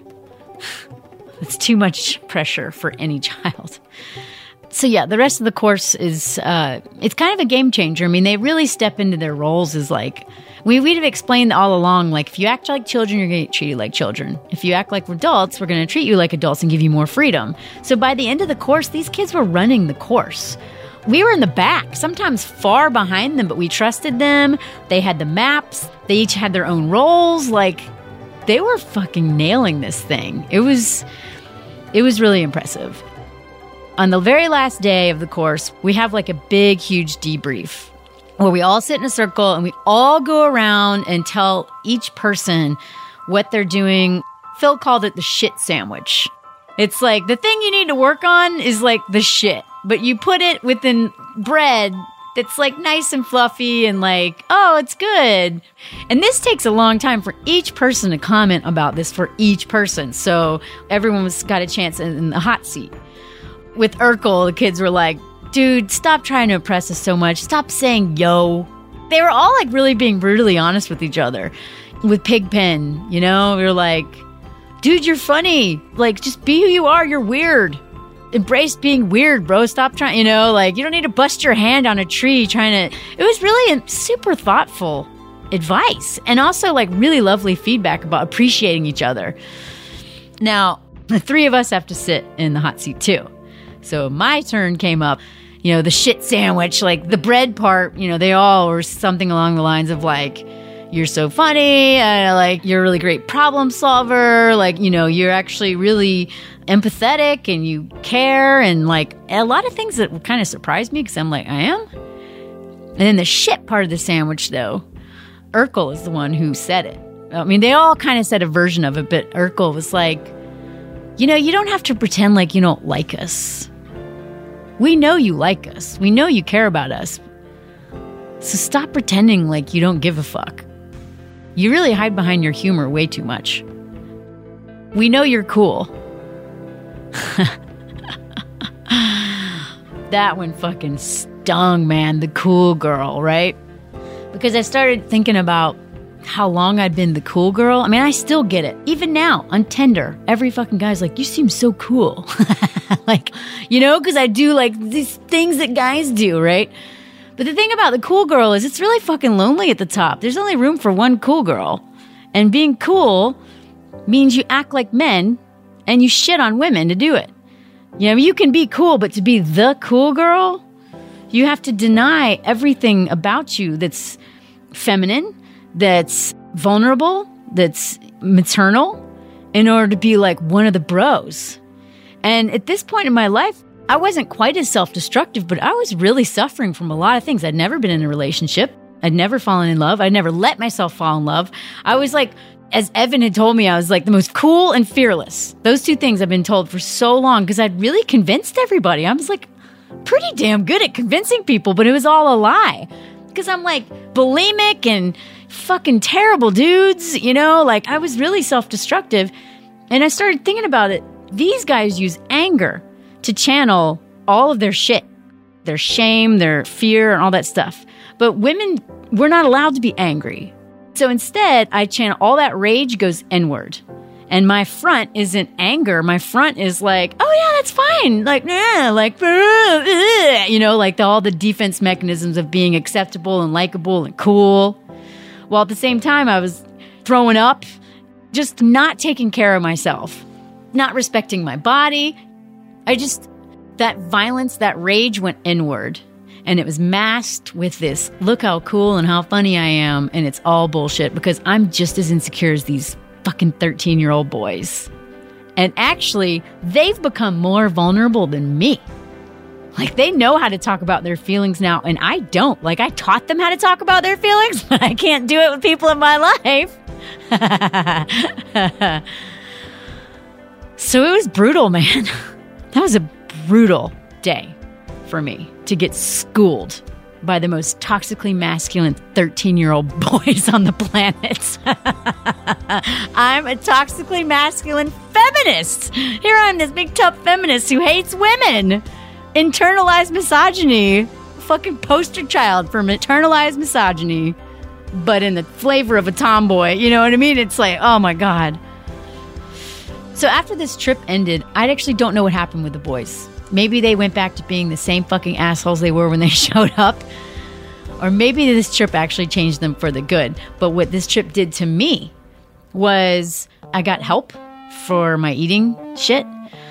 That's too much pressure for any child. So yeah, the rest of the course is, it's kind of a game changer. I mean, they really step into their roles as we'd have explained all along, if you act like children, you're going to get treated like children. If you act like adults, we're going to treat you like adults and give you more freedom. So by the end of the course, these kids were running the course. We were in the back, sometimes far behind them, but we trusted them. They had the maps. They each had their own roles. They were fucking nailing this thing. It was really impressive. On the very last day of the course, we have a big, huge debrief where we all sit in a circle and we all go around and tell each person what they're doing. Phil called it the shit sandwich. It's the thing you need to work on is the shit, but you put it within bread that's nice and fluffy and it's good. And this takes a long time for each person to comment about this for each person. So everyone's got a chance in the hot seat. With Urkel, the kids were like, dude, stop trying to impress us so much. Stop saying yo. They were all really being brutally honest with each other. With Pigpen, we were like, dude, you're funny. Just be who you are. You're weird. Embrace being weird, bro. Stop trying, you don't need to bust your hand on a tree trying to. It was really a super thoughtful advice and also really lovely feedback about appreciating each other. Now, the 3 of us have to sit in the hot seat too. So my turn came up, the shit sandwich, the bread part, they all were something along the lines of you're so funny, you're a really great problem solver, you're actually really empathetic and you care and a lot of things that kind of surprised me because I'm I am. And then the shit part of the sandwich though, Urkel is the one who said it. I mean, they all kind of said a version of it, but Urkel was you don't have to pretend you don't like us. We know you like us. We know you care about us. So stop pretending you don't give a fuck. You really hide behind your humor way too much. We know you're cool. That one fucking stung, man. The cool girl, right? Because I started thinking about how long I'd been the cool girl. I mean, I still get it. Even now, on Tinder, every fucking guy's you seem so cool. Because I do these things that guys do, right? But the thing about the cool girl is it's really fucking lonely at the top. There's only room for one cool girl. And being cool means you act like men and you shit on women to do it. You can be cool, but to be the cool girl, you have to deny everything about you that's feminine, that's vulnerable, that's maternal, in order to be one of the bros. And at this point in my life, I wasn't quite as self-destructive, but I was really suffering from a lot of things. I'd never been in a relationship. I'd never fallen in love. I'd never let myself fall in love. I was as Evan had told me, I was the most cool and fearless. Those 2 things I've been told for so long because I'd really convinced everybody. I was pretty damn good at convincing people, but it was all a lie. Because I'm bulimic and fucking terrible dudes, I was really self-destructive. And I started thinking about it. These guys use anger to channel all of their shit, their shame, their fear, and all that stuff. But women, we're not allowed to be angry. So instead, I channel all that rage goes inward. And my front isn't anger. My front is like, oh yeah, that's fine. Like, like all the defense mechanisms of being acceptable and likable and cool. While at the same time, I was throwing up, just not taking care of myself, not respecting my body. That violence, that rage went inward. And it was masked with this, look how cool and how funny I am. And it's all bullshit because I'm just as insecure as these fucking 13-year-old boys. And actually, they've become more vulnerable than me. Like, they know how to talk about their feelings now, and I don't. Like, I taught them how to talk about their feelings, but I can't do it with people in my life. So it was brutal, man. That was a brutal day for me to get schooled by the most toxically masculine 13-year-old boys on the planet. I'm a toxically masculine feminist. Here I'm this big tough feminist who hates women. Internalized misogyny. Fucking poster child for internalized misogyny. But in the flavor of a tomboy. You know what I mean? It's like, oh my God. So after this trip ended, I actually don't know what happened with the boys. Maybe they went back to being the same fucking assholes they were when they showed up. Or maybe this trip actually changed them for the good. But what this trip did to me was I got help for my eating shit.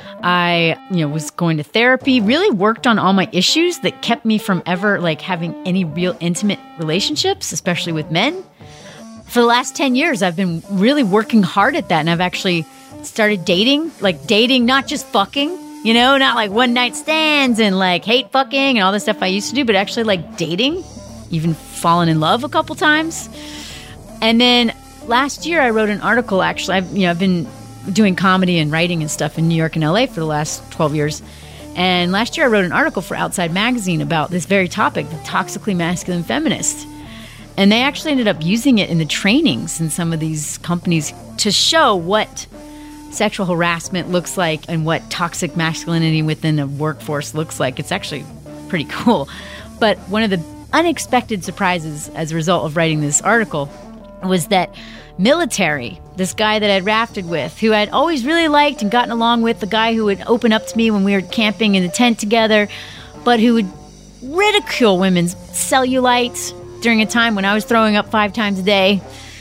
I, was going to therapy, really worked on all my issues that kept me from ever having any real intimate relationships, especially with men. For the last 10 years, I've been really working hard at that. And I've actually started dating, not just fucking. Not like one night stands and hate fucking and all the stuff I used to do, but actually dating, even fallen in love a couple times. And then last year I wrote an article, actually. I've been doing comedy and writing and stuff in New York and LA for the last 12 years. And last year I wrote an article for Outside Magazine about this very topic, the toxically masculine feminist. And they actually ended up using it in the trainings in some of these companies to show what sexual harassment looks like and what toxic masculinity within the workforce looks like. It's actually pretty cool. But one of the unexpected surprises as a result of writing this article was that military, this guy that I'd rafted with, who I'd always really liked and gotten along with, the guy who would open up to me when we were camping in the tent together, but who would ridicule women's cellulite during a time when I was throwing up 5 times a day.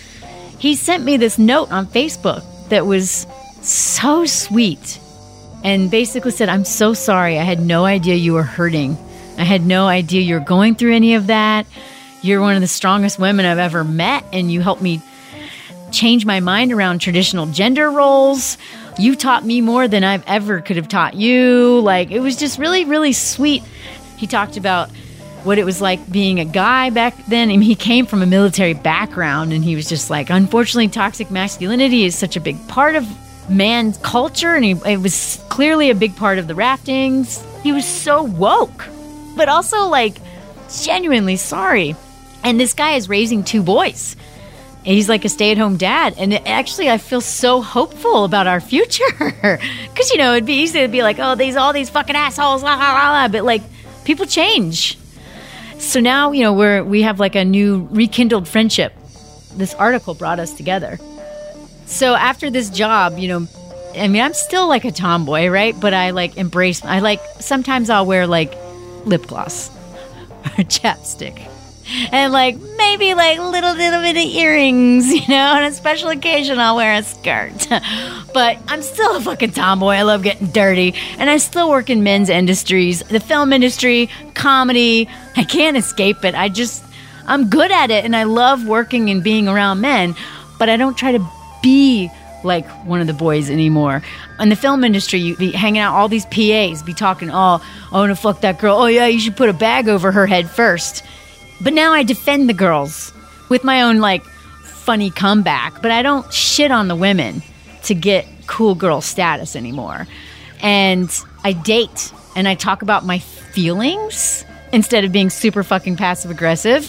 He sent me this note on Facebook that was so sweet and basically said, I'm so sorry. I had no idea you were hurting. I had no idea you were going through any of that. You're one of the strongest women I've ever met, and you helped me change my mind around traditional gender roles. You taught me more than I've ever could have taught you. It was just really, really sweet. He talked about what it was like being a guy back then. I mean, he came from a military background, and he was just unfortunately, toxic masculinity is such a big part of man's culture, and it was clearly a big part of the raftings. He was so woke, but also genuinely sorry. And this guy is raising 2 boys. He's a stay-at-home dad. And actually, I feel so hopeful about our future. Because, it'd be easy to be all these fucking assholes, la, la, la, la. But, people change. So now, we have a new rekindled friendship. This article brought us together. So after this job, I'm still a tomboy, right? But I embrace, sometimes I'll wear lip gloss or chapstick. And maybe little bit of earrings, on a special occasion I'll wear a skirt. But I'm still a fucking tomboy. I love getting dirty. And I still work in men's industries, the film industry, comedy. I can't escape it. I'm good at it, and I love working and being around men. But I don't try to be like one of the boys anymore. In the film industry, you be hanging out, all these PAs be talking, oh, I want to fuck that girl. Oh yeah, you should put a bag over her head first. But now I defend the girls with my own funny comeback. But I don't shit on the women to get cool girl status anymore. And I date and I talk about my feelings instead of being super fucking passive aggressive.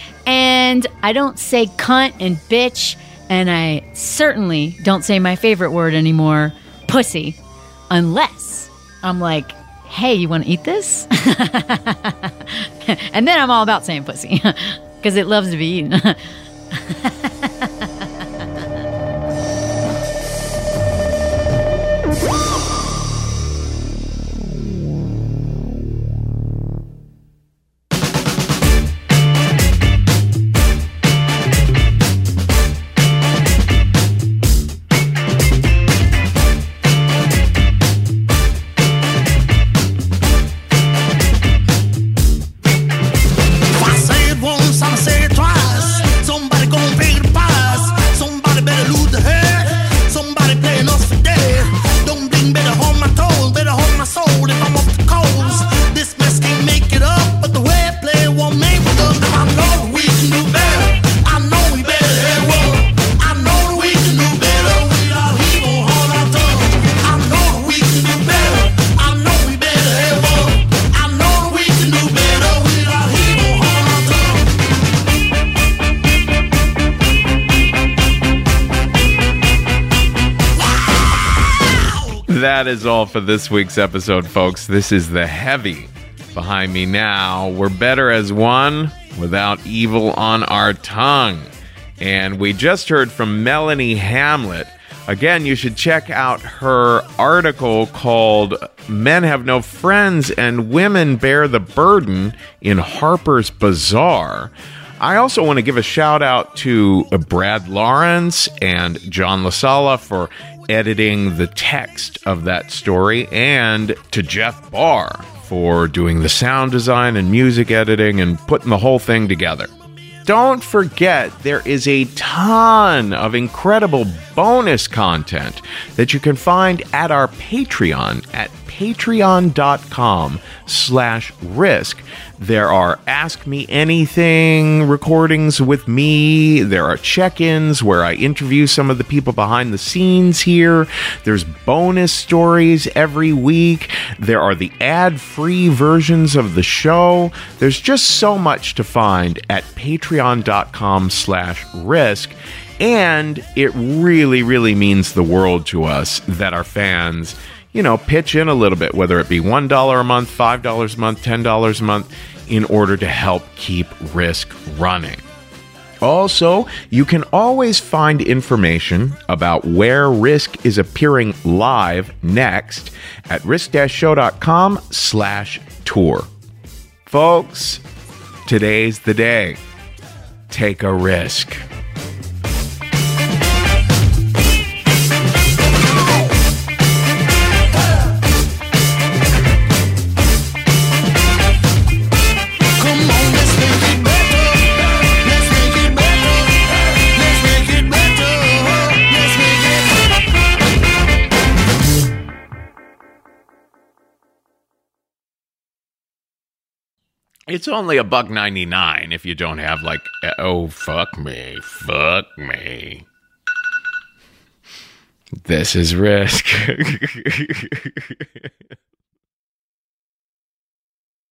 And I don't say cunt and bitch. And I certainly don't say my favorite word anymore, pussy, unless I'm hey, you want to eat this? And then I'm all about saying pussy, because it loves to be eaten. is all for this week's episode, folks. This is the heavy behind me now. We're better as one without evil on our tongue. And we just heard from Melanie Hamlet. Again, you should check out her article called Men Have No Friends and Women Bear the Burden in Harper's Bazaar. I also want to give a shout out to Brad Lawrence and John LaSala for editing the text of that story, and to Jeff Barr for doing the sound design and music editing and putting the whole thing together. Don't forget, there is a ton of incredible bonus content that you can find at our Patreon at patreon.com/risk. There are Ask Me Anything recordings with me. There are check-ins where I interview some of the people behind the scenes here. There's bonus stories every week. There are the ad-free versions of the show. There's just so much to find at patreon.com/risk. And it really, really means the world to us that our fans, pitch in a little bit, whether it be $1 a month, $5 a month, $10 a month, in order to help keep Risk running. Also, you can always find information about where Risk is appearing live next at risk-show.com/tour. Folks, today's the day. Take a risk. It's only $1.99 if you don't have fuck me. This is Risk.